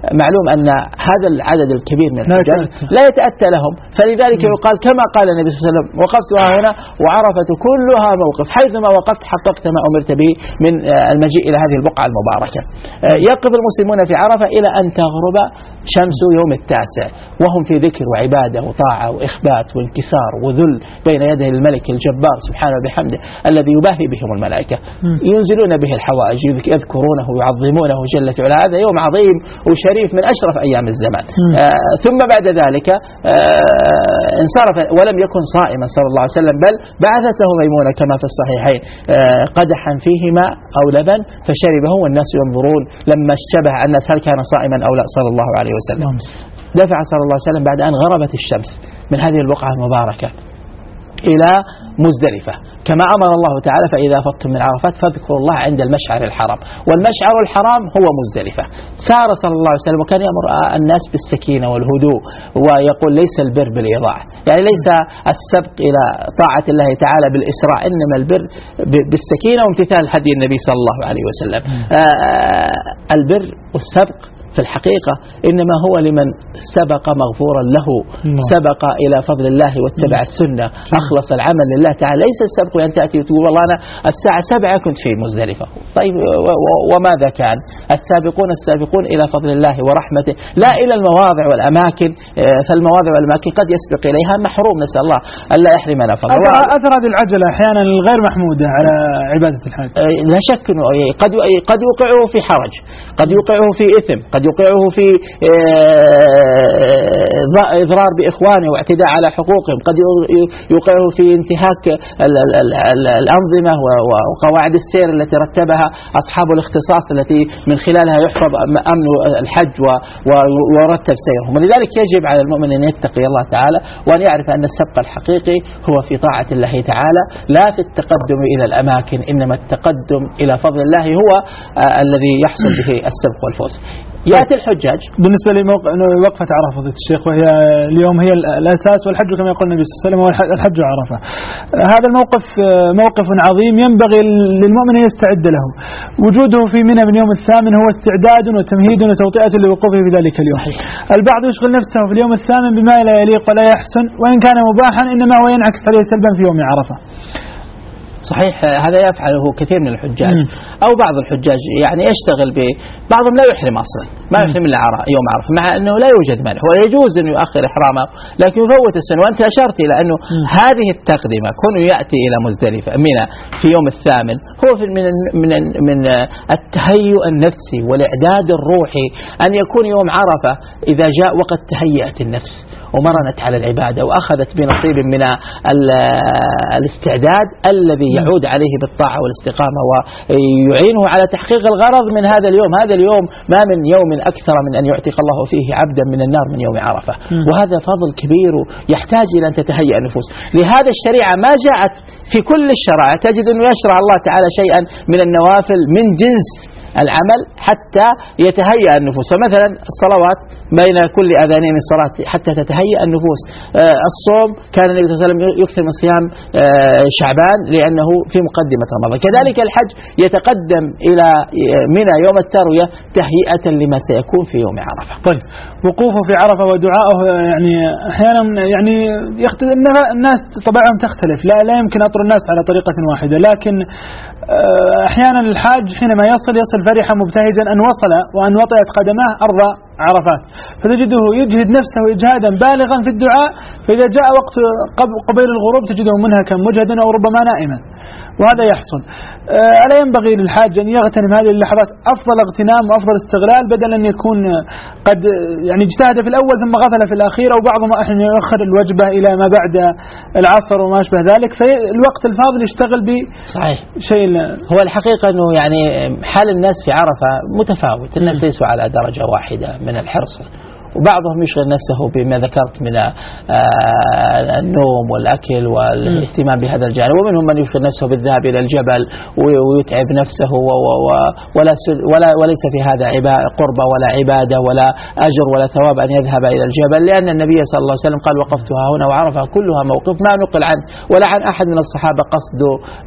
معلوم أن هذا العدد الكبير من الحجاج لا يتأتى لهم، فلذلك يقال كما قال النبي صلى الله عليه وسلم: وقفت هنا وعرفة كلها موقف، حيثما وقفت حققت ما أمرت به من المجيء إلى هذه البقعة المباركة. يقف المسلمون في عرفة إلى أن تغرب شمس يوم التاسع، وهم في ذكر وعبادة وطاعة وإخبات وانكسار وذل بين يدي الملك الجبار سبحانه وبحمده الذي يباهي بهم الملائكة، ينزلون به الحوائج، يذكرونه ويعظمونه جل في علاه. هذا يوم عظيم وشريف من أشرف أيام الزمان. ثم بعد ذلك انصرف ولم يكن صائما صلى الله عليه وسلم، بل بعثته ميمونة كما في الصحيحين قدحا فيه ماء أو لبن فشربه والناس ينظرون لما اشتبه الناس هل كان صائما أو لا صلى الله عليه وسلم. دفع صلى الله عليه وسلم بعد أن غربت الشمس من هذه البقعة المباركة إلى مزدلفة كما أمر الله تعالى: فإذا أفضتم من عرفات فاذكروا الله عند المشعر الحرام، والمشعر الحرام هو مزدلفة. سار صلى الله عليه وسلم وكان يأمر الناس بالسكينة والهدوء، ويقول: ليس البر بالإيضاع، يعني ليس السبق إلى طاعة الله تعالى بالإسراع، إنما البر بالسكينة وامتثال هدي النبي صلى الله عليه وسلم. البر والسبق في الحقيقة إنما هو لمن سبق مغفورا له، سبق إلى فضل الله واتبع السنة، أخلص العمل لله تعالى. ليس السبق أن تأتي وتقول: والله أنا الساعة 7 كنت في مزدلفة. طيب وماذا كان؟ السابقون إلى فضل الله ورحمته، لا إلى المواضع والأماكن، فالمواضع والأماكن قد يسبق إليها محروم، نسأل الله ألا يحرمنا فضله. أثر هذه العجلة أحيانا الغير محمودة على عبادة الحج. لا شك أنه قد يوقعه في حرج، قد يوقعه في إثم، قد يوقعه في إضرار بإخوانه واعتداء على حقوقهم، قد يوقعه في انتهاك الأنظمة وقواعد السير التي رتبها أصحاب الاختصاص التي من خلالها يحفظ أمن الحج ويرتب سيرهم. ولذلك يجب على المؤمن أن يتقي الله تعالى وأن يعرف أن السبق الحقيقي هو في طاعة الله تعالى، لا في التقدم إلى الأماكن، إنما التقدم إلى فضل الله هو الذي يحصل به السبق والفوز. يأتي الحجاج بالنسبة لوقفة عرفة الشيخ، وهي اليوم هي الأساس، والحج كما يقول النبي صلى الله عليه وسلم هو الحج عرفة. هذا الموقف موقف عظيم ينبغي للمؤمن أن يستعد له. وجوده في منى من يوم الثامن هو استعداد وتمهيد وتوطئة لوقوفه في ذلك اليوم. صحيح. البعض يشغل نفسه في اليوم الثامن بما لا يليق ولا يحسن، وإن كان مباحا إنما هو ينعكس عليه سلبا في يوم عرفة. صحيح، هذا يفعله كثير من الحجاج أو بعض الحجاج، يعني يشتغل بعضهم لا يحرم أصلا، ما يحرم إلا يوم عرفة، مع أنه لا يوجد منه، ويجوز أن يؤخر إحرامه لكن يفوت السنة. وأنت أشرت إلى أنه هذه التقدمة كونه يأتي إلى مزدلفة منى في يوم الثامن هو من التهيؤ النفسي والإعداد الروحي، أن يكون يوم عرفة إذا جاء وقت تهيئت النفس ومرنت على العبادة وأخذت بنصيب من الاستعداد الذي يعود عليه بالطاعة والاستقامة ويعينه على تحقيق الغرض من هذا اليوم. هذا اليوم ما من يوم أكثر من أن يعتق الله فيه عبدا من النار من يوم عرفة، وهذا فضل كبير يحتاج إلى أن تتهيأ النفوس. لهذا الشريعة ما جاءت في كل الشرائع تجد أنه يشرع الله تعالى شيئا من النوافل من جنس العمل حتى يتهيأ النفوس. فمثلا الصلوات بين كل أذانين من الصلاة حتى تتهيأ النفوس. الصوم كان النبي صلى الله عليه وسلم يكثر من صيام شعبان لأنه في مقدمة رمضان. كذلك الحج يتقدم إلى منى يوم التروية تهيئة لما سيكون في يوم عرفة. طيب، وقوفه في عرفة ودعاءه يعني أحيانا يعني الناس طبعهم تختلف، لا يمكن أطر الناس على طريقة واحدة، لكن أحيانا الحاج حينما يصل فرحا مبتهجا أن وصل وأن وطئت قدماه أرض عرفات، فتجده يجهد نفسه إجهادا بالغا في الدعاء، فإذا جاء وقت قبيل الغروب تجده منهكا مجهدا أو ربما نائما، وهذا يحصل. ألا ينبغي للحاج أن يغتنم هذه اللحظات أفضل اغتنام وأفضل استغلال، بدل أن يكون قد يعني اجتهد في الأول ثم غفل في الأخير، أو بعضهم أحيانا يؤخر الوجبة إلى ما بعد العصر وما أشبه ذلك، فالوقت الفاضل يشتغل بشيء. هو الحقيقة أنه يعني حال الناس في عرفة متفاوت، الناس ليسوا على درجة واحدة من الحرص وبعضهم يشغل نفسه بما ذكرت من النوم والأكل والاهتمام بهذا الجانب، ومنهم من يشغل نفسه بالذهاب إلى الجبل ويتعب نفسه وليس في هذا قربة ولا عبادة ولا أجر ولا ثواب أن يذهب إلى الجبل، لأن النبي صلى الله عليه وسلم قال وقفتها هنا وعرفها كلها موقف، ما نقل عنه ولا عن أحد من الصحابة قصد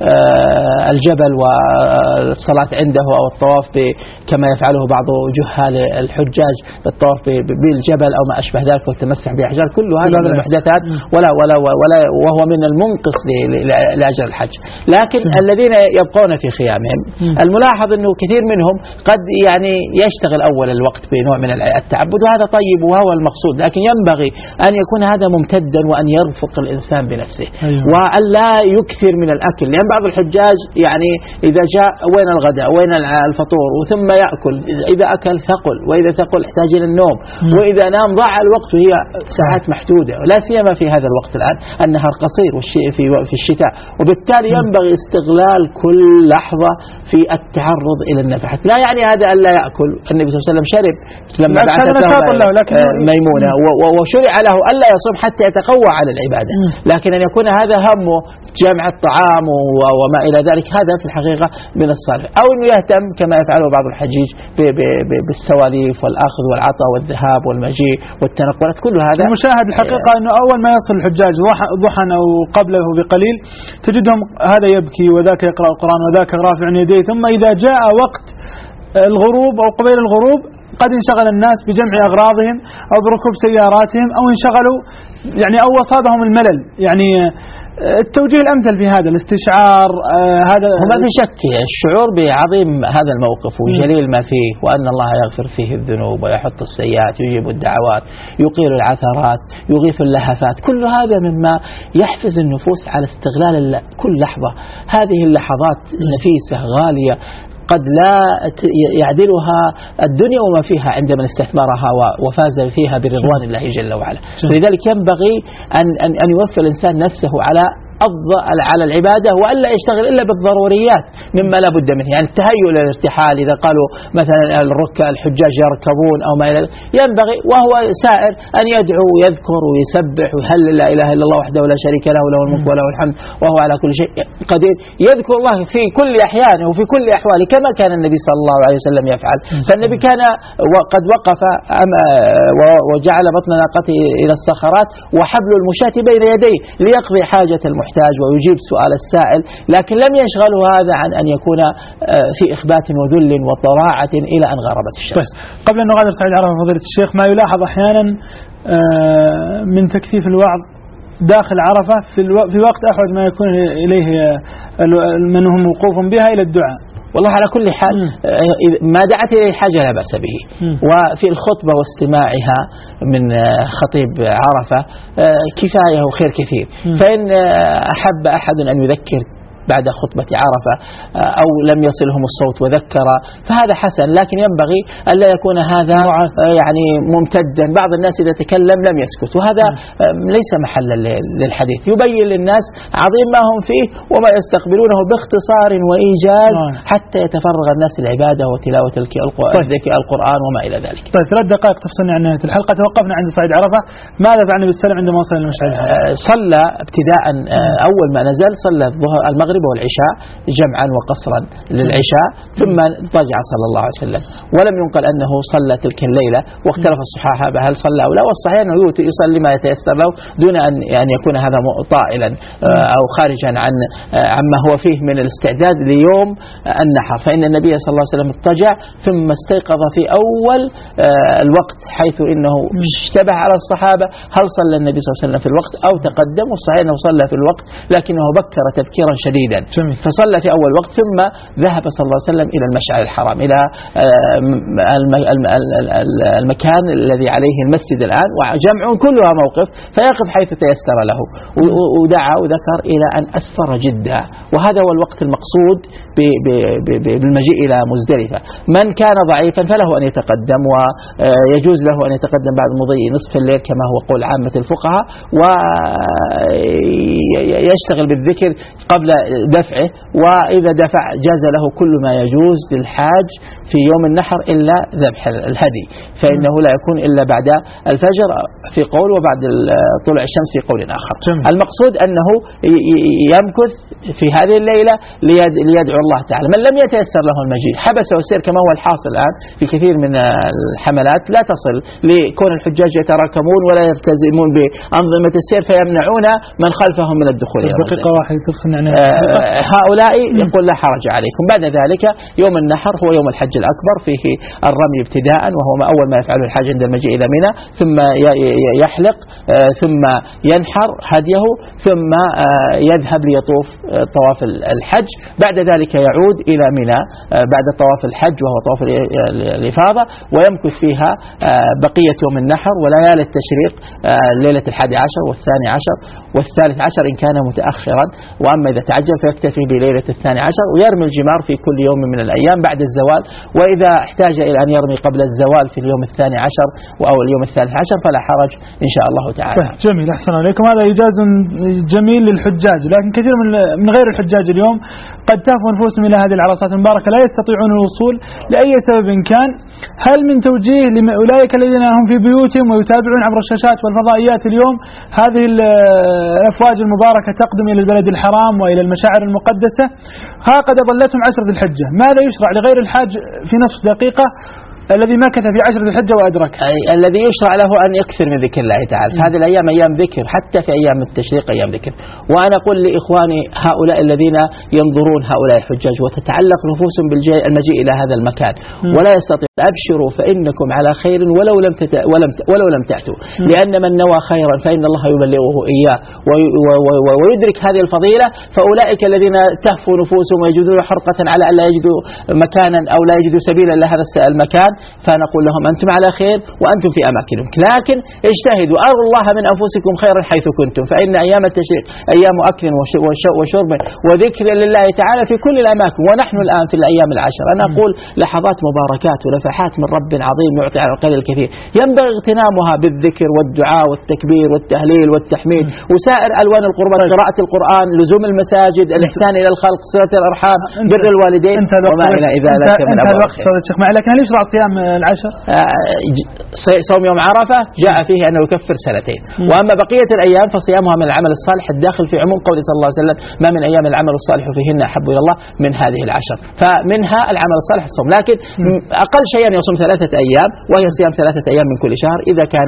الجبل والصلاة عنده أو الطواف كما يفعله بعض جهال الحجاج بالطواف بالجبل أو ما أشبه ذلك والتمسح بأحجار، كل هذا من المحدثات ولا وهو من المنقص لأجر الحج. لكن الذين يبقون في خيامهم الملاحظ أنه كثير منهم قد يعني يشتغل أول الوقت بنوع من التعبد، وهذا طيب وهو المقصود، لكن ينبغي أن يكون هذا ممتدا وأن يرفق الإنسان بنفسه وأن لا يكثر من الأكل، لأن بعض الحجاج يعني إذا جاء وين الغداء وين الفطور وثم يأكل، إذا أكل ثقل، وإذا ثقل احتاج إلى النوم، وإذا نام ضاع الوقت وهي ساعات محدودة، لا سيما في هذا الوقت الآن النهار قصير في الشتاء، وبالتالي ينبغي استغلال كل لحظة في التعرض إلى النفحات. لا يعني هذا أن لا يأكل، النبي صلى الله عليه وسلم شرب لما بعثته ميمونة وشرع له ألا يصوم حتى يتقوى على العبادة، لكن أن يكون هذا همه جمع الطعام وما إلى ذلك هذا في الحقيقة من الصالح، أو أنه يهتم كما يفعله بعض الحجيج بالسواليف والأخذ والعطاء والذهاب والمجيء والتنقلات، كل هذا المشاهد الحقيقة أنه أول ما يصل الحجاج ضحى أو قبله بقليل تجدهم هذا يبكي وذاك يقرأ القرآن وذاك رافع يديه، ثم إذا جاء وقت الغروب أو قبيل الغروب قد انشغل الناس بجمع أغراضهم أو بركوب سياراتهم أو انشغلوا يعني أو أصابهم الملل، يعني التوجيه الأمثل في هذا الاستشعار هذا وما في شك الشعور بعظيم هذا الموقف وجليل ما فيه، وأن الله يغفر فيه الذنوب ويحط السيئات يجيب الدعوات يقيل العثرات يغيث اللهفات، كل هذا مما يحفز النفوس على استغلال كل لحظة. هذه اللحظات نفيسة غالية قد لا يعدلها الدنيا وما فيها عندما استثمرها وفاز فيها برضوان الله جل وعلا. لذلك ينبغي أن يوفر الإنسان نفسه على العبادة وألا يشتغل إلا بالضروريات مما لا بد منه، يعني التهيؤ للارتحال إذا قالوا مثلا الحجاج يركبون أو ما إلى ذلك، ينبغي وهو سائر أن يدعو ويذكر ويسبح ويهلل لا إله إلا الله وحده لا شريك له له الملك وله الحمد وهو على كل شيء قدير، يذكر الله في كل أحيانه وفي كل أحواله كما كان النبي صلى الله عليه وسلم يفعل. فالنبي كان قد وقف وجعل بطن ناقته إلى الصخرات وحبل المشاة بين يديه ليقضي حاجة المحتاج ويجيب سؤال السائل، لكن لم يشغله هذا عن أن يكون في إخبات وذل وضراعة إلى أن غربت الشمس. طيب قبل أن نغادر سعيد عرفة فضيلة الشيخ، ما يلاحظ أحيانا من تكثيف الوعظ داخل عرفة في وقت أحد ما يكون إليه من هم وقوف بها إلى الدعاء، والله على كل حال ما دعت إليه الحاجة لا بأس به، وفي الخطبة واستماعها من خطيب عرفة كفاية وخير كثير، فإن أحب أحد أن يذكر بعد خطبة عرفة أو لم يصلهم الصوت وذكر فهذا حسن، لكن ينبغي أن لا يكون هذا يعني ممتدا. بعض الناس إذا تكلم لم يسكت، وهذا ليس محلا للحديث، يبين للناس عظيم ما هم فيه وما يستقبلونه باختصار وإيجاز حتى يتفرغ الناس للعبادة وتلاوة القرآن وما إلى ذلك. طيب 3 دقائق تفصلنا عن نهاية الحلقة. توقفنا عند صعيد عرفة، ماذا فعل النبي صلى الله عليه وسلم عندما وصل المشعر؟ صلى ابتداء أول ما نزل صلى المغرب والعشاء جمعا وقصرا للعشاء، ثم رجع صلى الله عليه وسلم، ولم ينقل أنه صلى تلك الليلة، واختلف الصحابة هل صلى أو لا، والصحيح أنه يصلي ما يتيسر له دون أن يكون هذا طائلا أو خارجا عما هو فيه من الاستعداد ليوم النحر، فإن النبي صلى الله عليه وسلم اضطجع ثم استيقظ في أول الوقت، حيث إنه اشتبه على الصحابة هل صلى النبي صلى الله عليه وسلم في الوقت أو تقدم، والصحيح أنه صلى في الوقت لكنه بكر تبكيرا شديدا فصلى في أول وقت، ثم ذهب صلى الله عليه وسلم إلى المشعر الحرام، إلى المكان الذي عليه المسجد الآن، وجمع كلها موقف فيقف حيث تيسر له، ودعا وذكر إلى أن أسفر جدا، وهذا هو الوقت المقصود بالمجيء إلى مزدلفة. من كان ضعيفا فله أن يتقدم، ويجوز له أن يتقدم بعد مضي نصف الليل كما هو قول عامة الفقهاء، ويشتغل بالذكر قبل دفعه، وإذا دفع جاز له كل ما يجوز للحاج في يوم النحر إلا ذبح الهدي، فإنه لا يكون إلا بعد الفجر في قول وبعد طلوع الشمس في قول آخر. المقصود أنه يمكث في هذه الليلة ليدعو الله تعالى. من لم يتيسر له المجيء حبسه السير كما هو الحاصل الآن في كثير من الحملات، لا تصل لكون الحجاج يتراكمون ولا يلتزمون بأنظمة السير فيمنعون من خلفهم من الدخول. دقيقة واحدة تفصل عن هؤلاء يقول لا حرج عليكم. بعد ذلك يوم النحر هو يوم الحج الأكبر، فيه الرمي ابتداء وهو أول ما يفعله الحاج عند المجيء إلى منى، ثم يحلق، ثم ينحر هديه، ثم يذهب ليطوف طواف الحج. بعد ذلك يعود إلى منى بعد طواف الحج وهو طواف الإفاضة، ويمكث فيها بقية يوم النحر وليالي التشريق، ليلة 11 وال12 وال13 إن كان متأخرا، وأما إذا تعجل فيكتفي بليلة 12، ويرمي الجمار في كل يوم من الأيام بعد الزوال، وإذا احتاج إلى أن يرمي قبل الزوال في اليوم 12 أو اليوم 13 فلا حرج إن شاء الله تعالى. جميل، أحسن عليكم. هذا إيجاز جميل للحجاج، لكن كثير من غير الحجاج اليوم قد تهفو نفوسهم إلى هذه العرصات المباركة، لا يستطيعون الوصول لأي سبب كان. هل من توجيه لأولئك الذين هم في بيوتهم ويتابعون عبر الشاشات والفضائيات اليوم هذه الأفواج المباركة تقدم إلى البلد الحرام وإلى المشاعر المقدسة، ها قد أضلتهم 10 ذي الحجة، ماذا يشرع لغير الحاج في نصف دقيقة الذي مكث في 10 ذي الحجة وأدرك؟ الذي يشرع له أن يكثر من ذكر الله تعالى. هذه الأيام أيام ذكر، حتى في أيام التشريق أيام ذكر. وأنا أقول لإخواني هؤلاء الذين ينظرون هؤلاء الحجاج وتتعلق نفوسهم بالمجيء إلى هذا المكان ولا يستطيع، أبشروا فإنكم على خير ولو لم تأتوا، لأن من نوى خيرا فإن الله يبلغه إياه ويدرك هذه الفضيلة. فأولئك الذين تهفو نفوسهم ويجدون حرقة على أن لا يجدوا مكانا أو لا يجدوا سبيلا لهذا المكان، فنقول لهم أنتم على خير وأنتم في أماكنكم، لكن اجتهدوا، أروا الله من أنفسكم خيرا حيث كنتم، فإن أيام التشريق أيام أكل وشرب وذكر لله تعالى في كل الأماكن. ونحن الآن في الأيام العشر أنا أقول لحظات مباركات ونفحات من رب عظيم يعطي على القدر الكثير، ينبغي اغتنامها بالذكر والدعاء والتكبير والتهليل والتحميد وسائر ألوان القربات، قراءة القرآن، لزوم المساجد، الإحسان إلى الخلق، صلة الأرحام، بر الوالدين وما إلى ذلك من أبواب الخير. لكن هل يشرع صيام العشر؟ صوم يوم عرفة جاء فيه أنه يكفر سنتين، وأما بقية الأيام فصيامها من العمل الصالح الداخل في عموم قوله صلى الله عليه وسلم ما من أيام العمل الصالح فيهن أحب إلى الله من هذه العشر، فمنها العمل الصالح الصوم. لكن أقل شيئا يصوم 3 أيام، وهي صيام 3 أيام من كل شهر إذا كان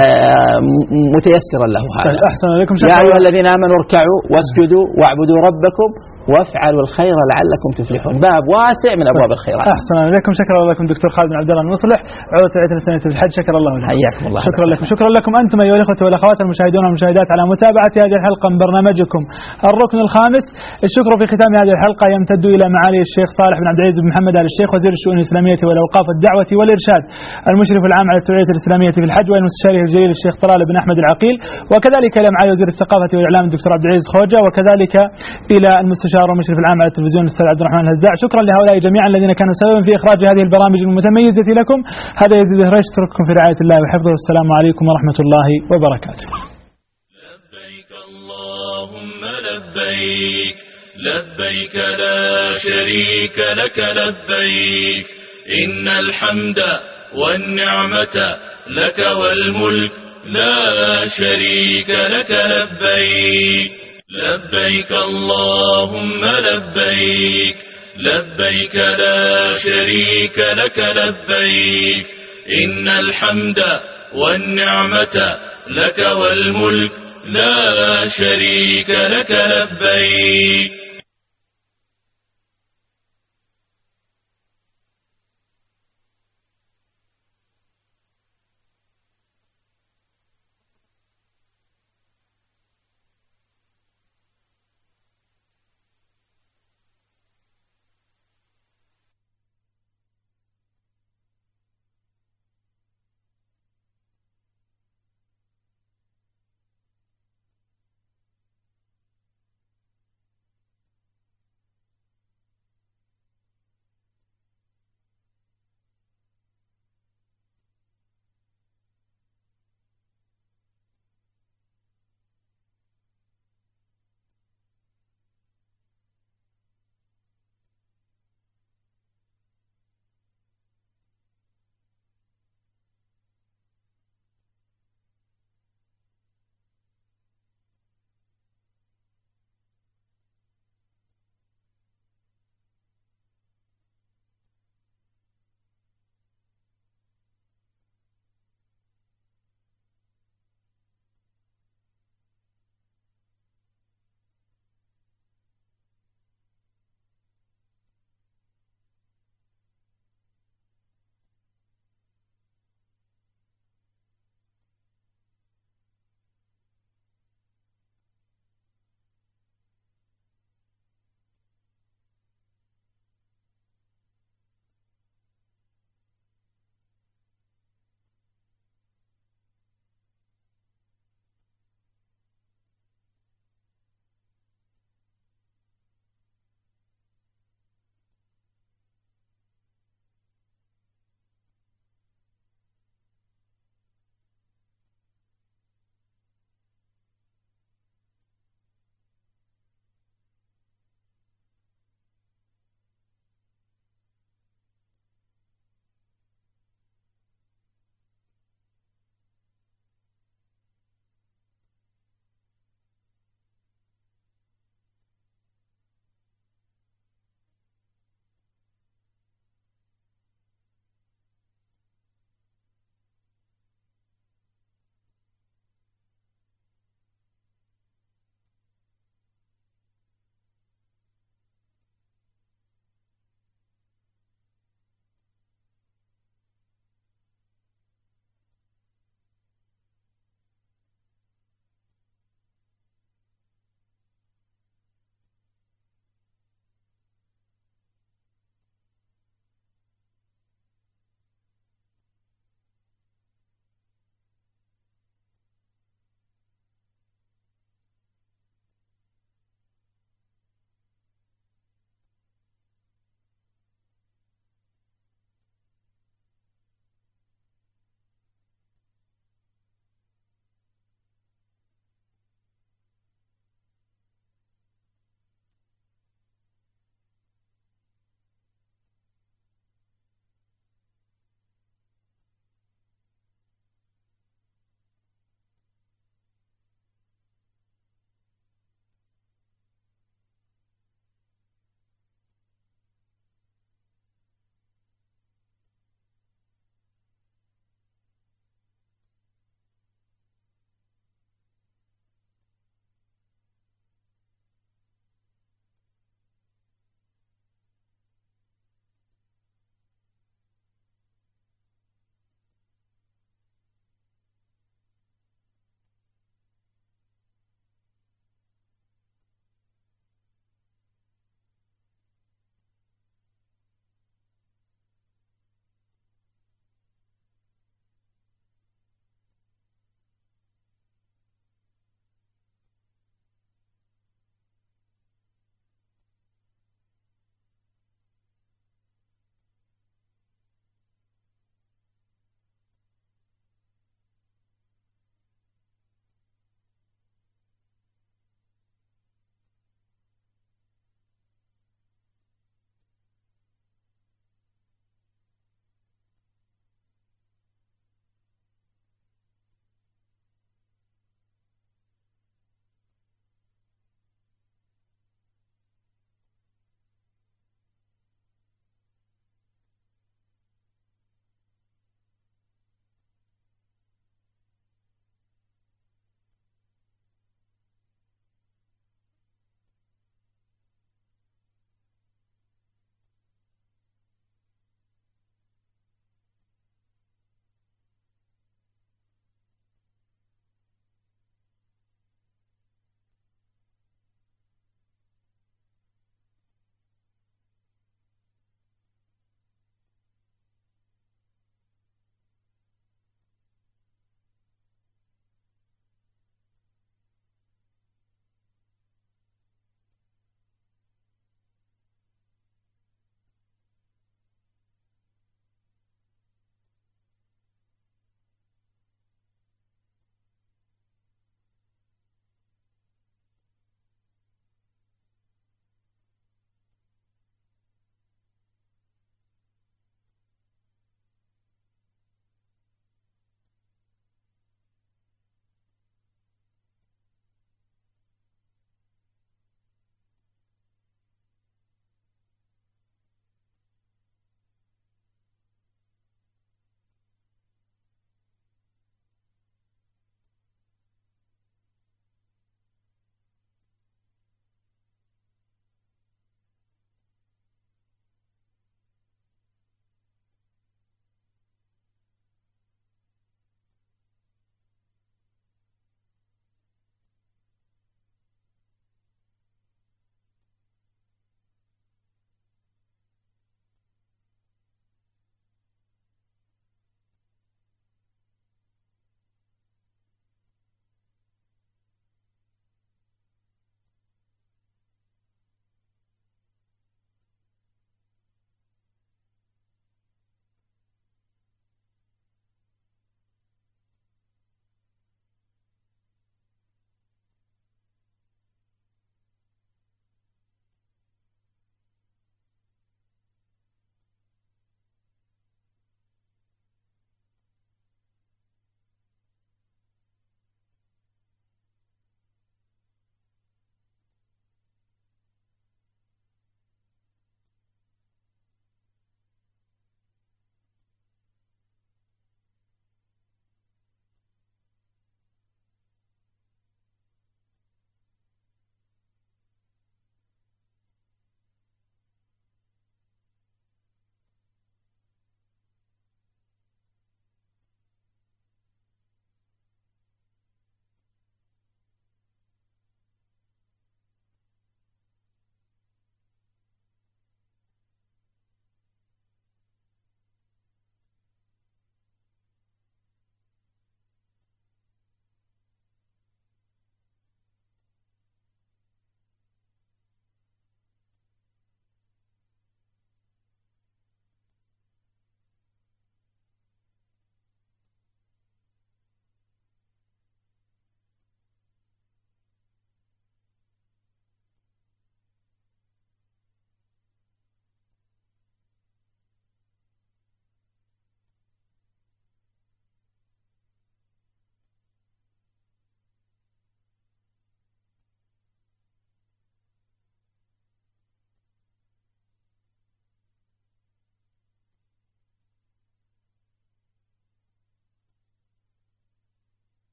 متيسرا له هذا. أحسن عليكم. يا أيها الذين آمنوا اركعوا واسجدوا واعبدوا ربكم وافعلوا الخير لعلكم تفلحون، باب واسع من ابواب الخيرات. احسن عليكم، شكرا لكم دكتور خالد بن عبد الله المصلح، عضو هيئة الإسلامية في الحج، شكرا الله لكم. حياكم الله. شكرا لكم انتم ايها الاخوه والاخوات المشاهدون والمشاهدات على متابعه هذه الحلقه من برنامجكم الركن الخامس. الشكر في ختام هذه الحلقه يمتد الى معالي الشيخ صالح بن عبد العزيز بن محمد آل الشيخ وزير الشؤون الإسلامية والاوقاف والدعوه والارشاد، المشرف العام على التوعية الإسلامية في الحج، والمستشار الجليل الشيخ طلال بن احمد العقيل، وكذلك الى معالي وزير الثقافه والاعلام الدكتور عبد العزيز خوجة، وكذلك الى المستشار والمشرف العام على التلفزيون الأستاذ عبد الرحمن الهزاع. شكرا لهؤلاء جميعا الذين كانوا سببا في إخراج هذه البرامج المتميزة لكم. هذا يزيد اترككم في رعاية الله وحفظه، والسلام عليكم ورحمة الله وبركاته. لبيك اللهم لبيك، لبيك لا شريك لك لبيك، إن الحمد والنعمة لك والملك لا شريك لك لبيك. لبيك اللهم لبيك، لبيك لا شريك لك لبيك، إن الحمد والنعمة لك والملك لا شريك لك لبيك.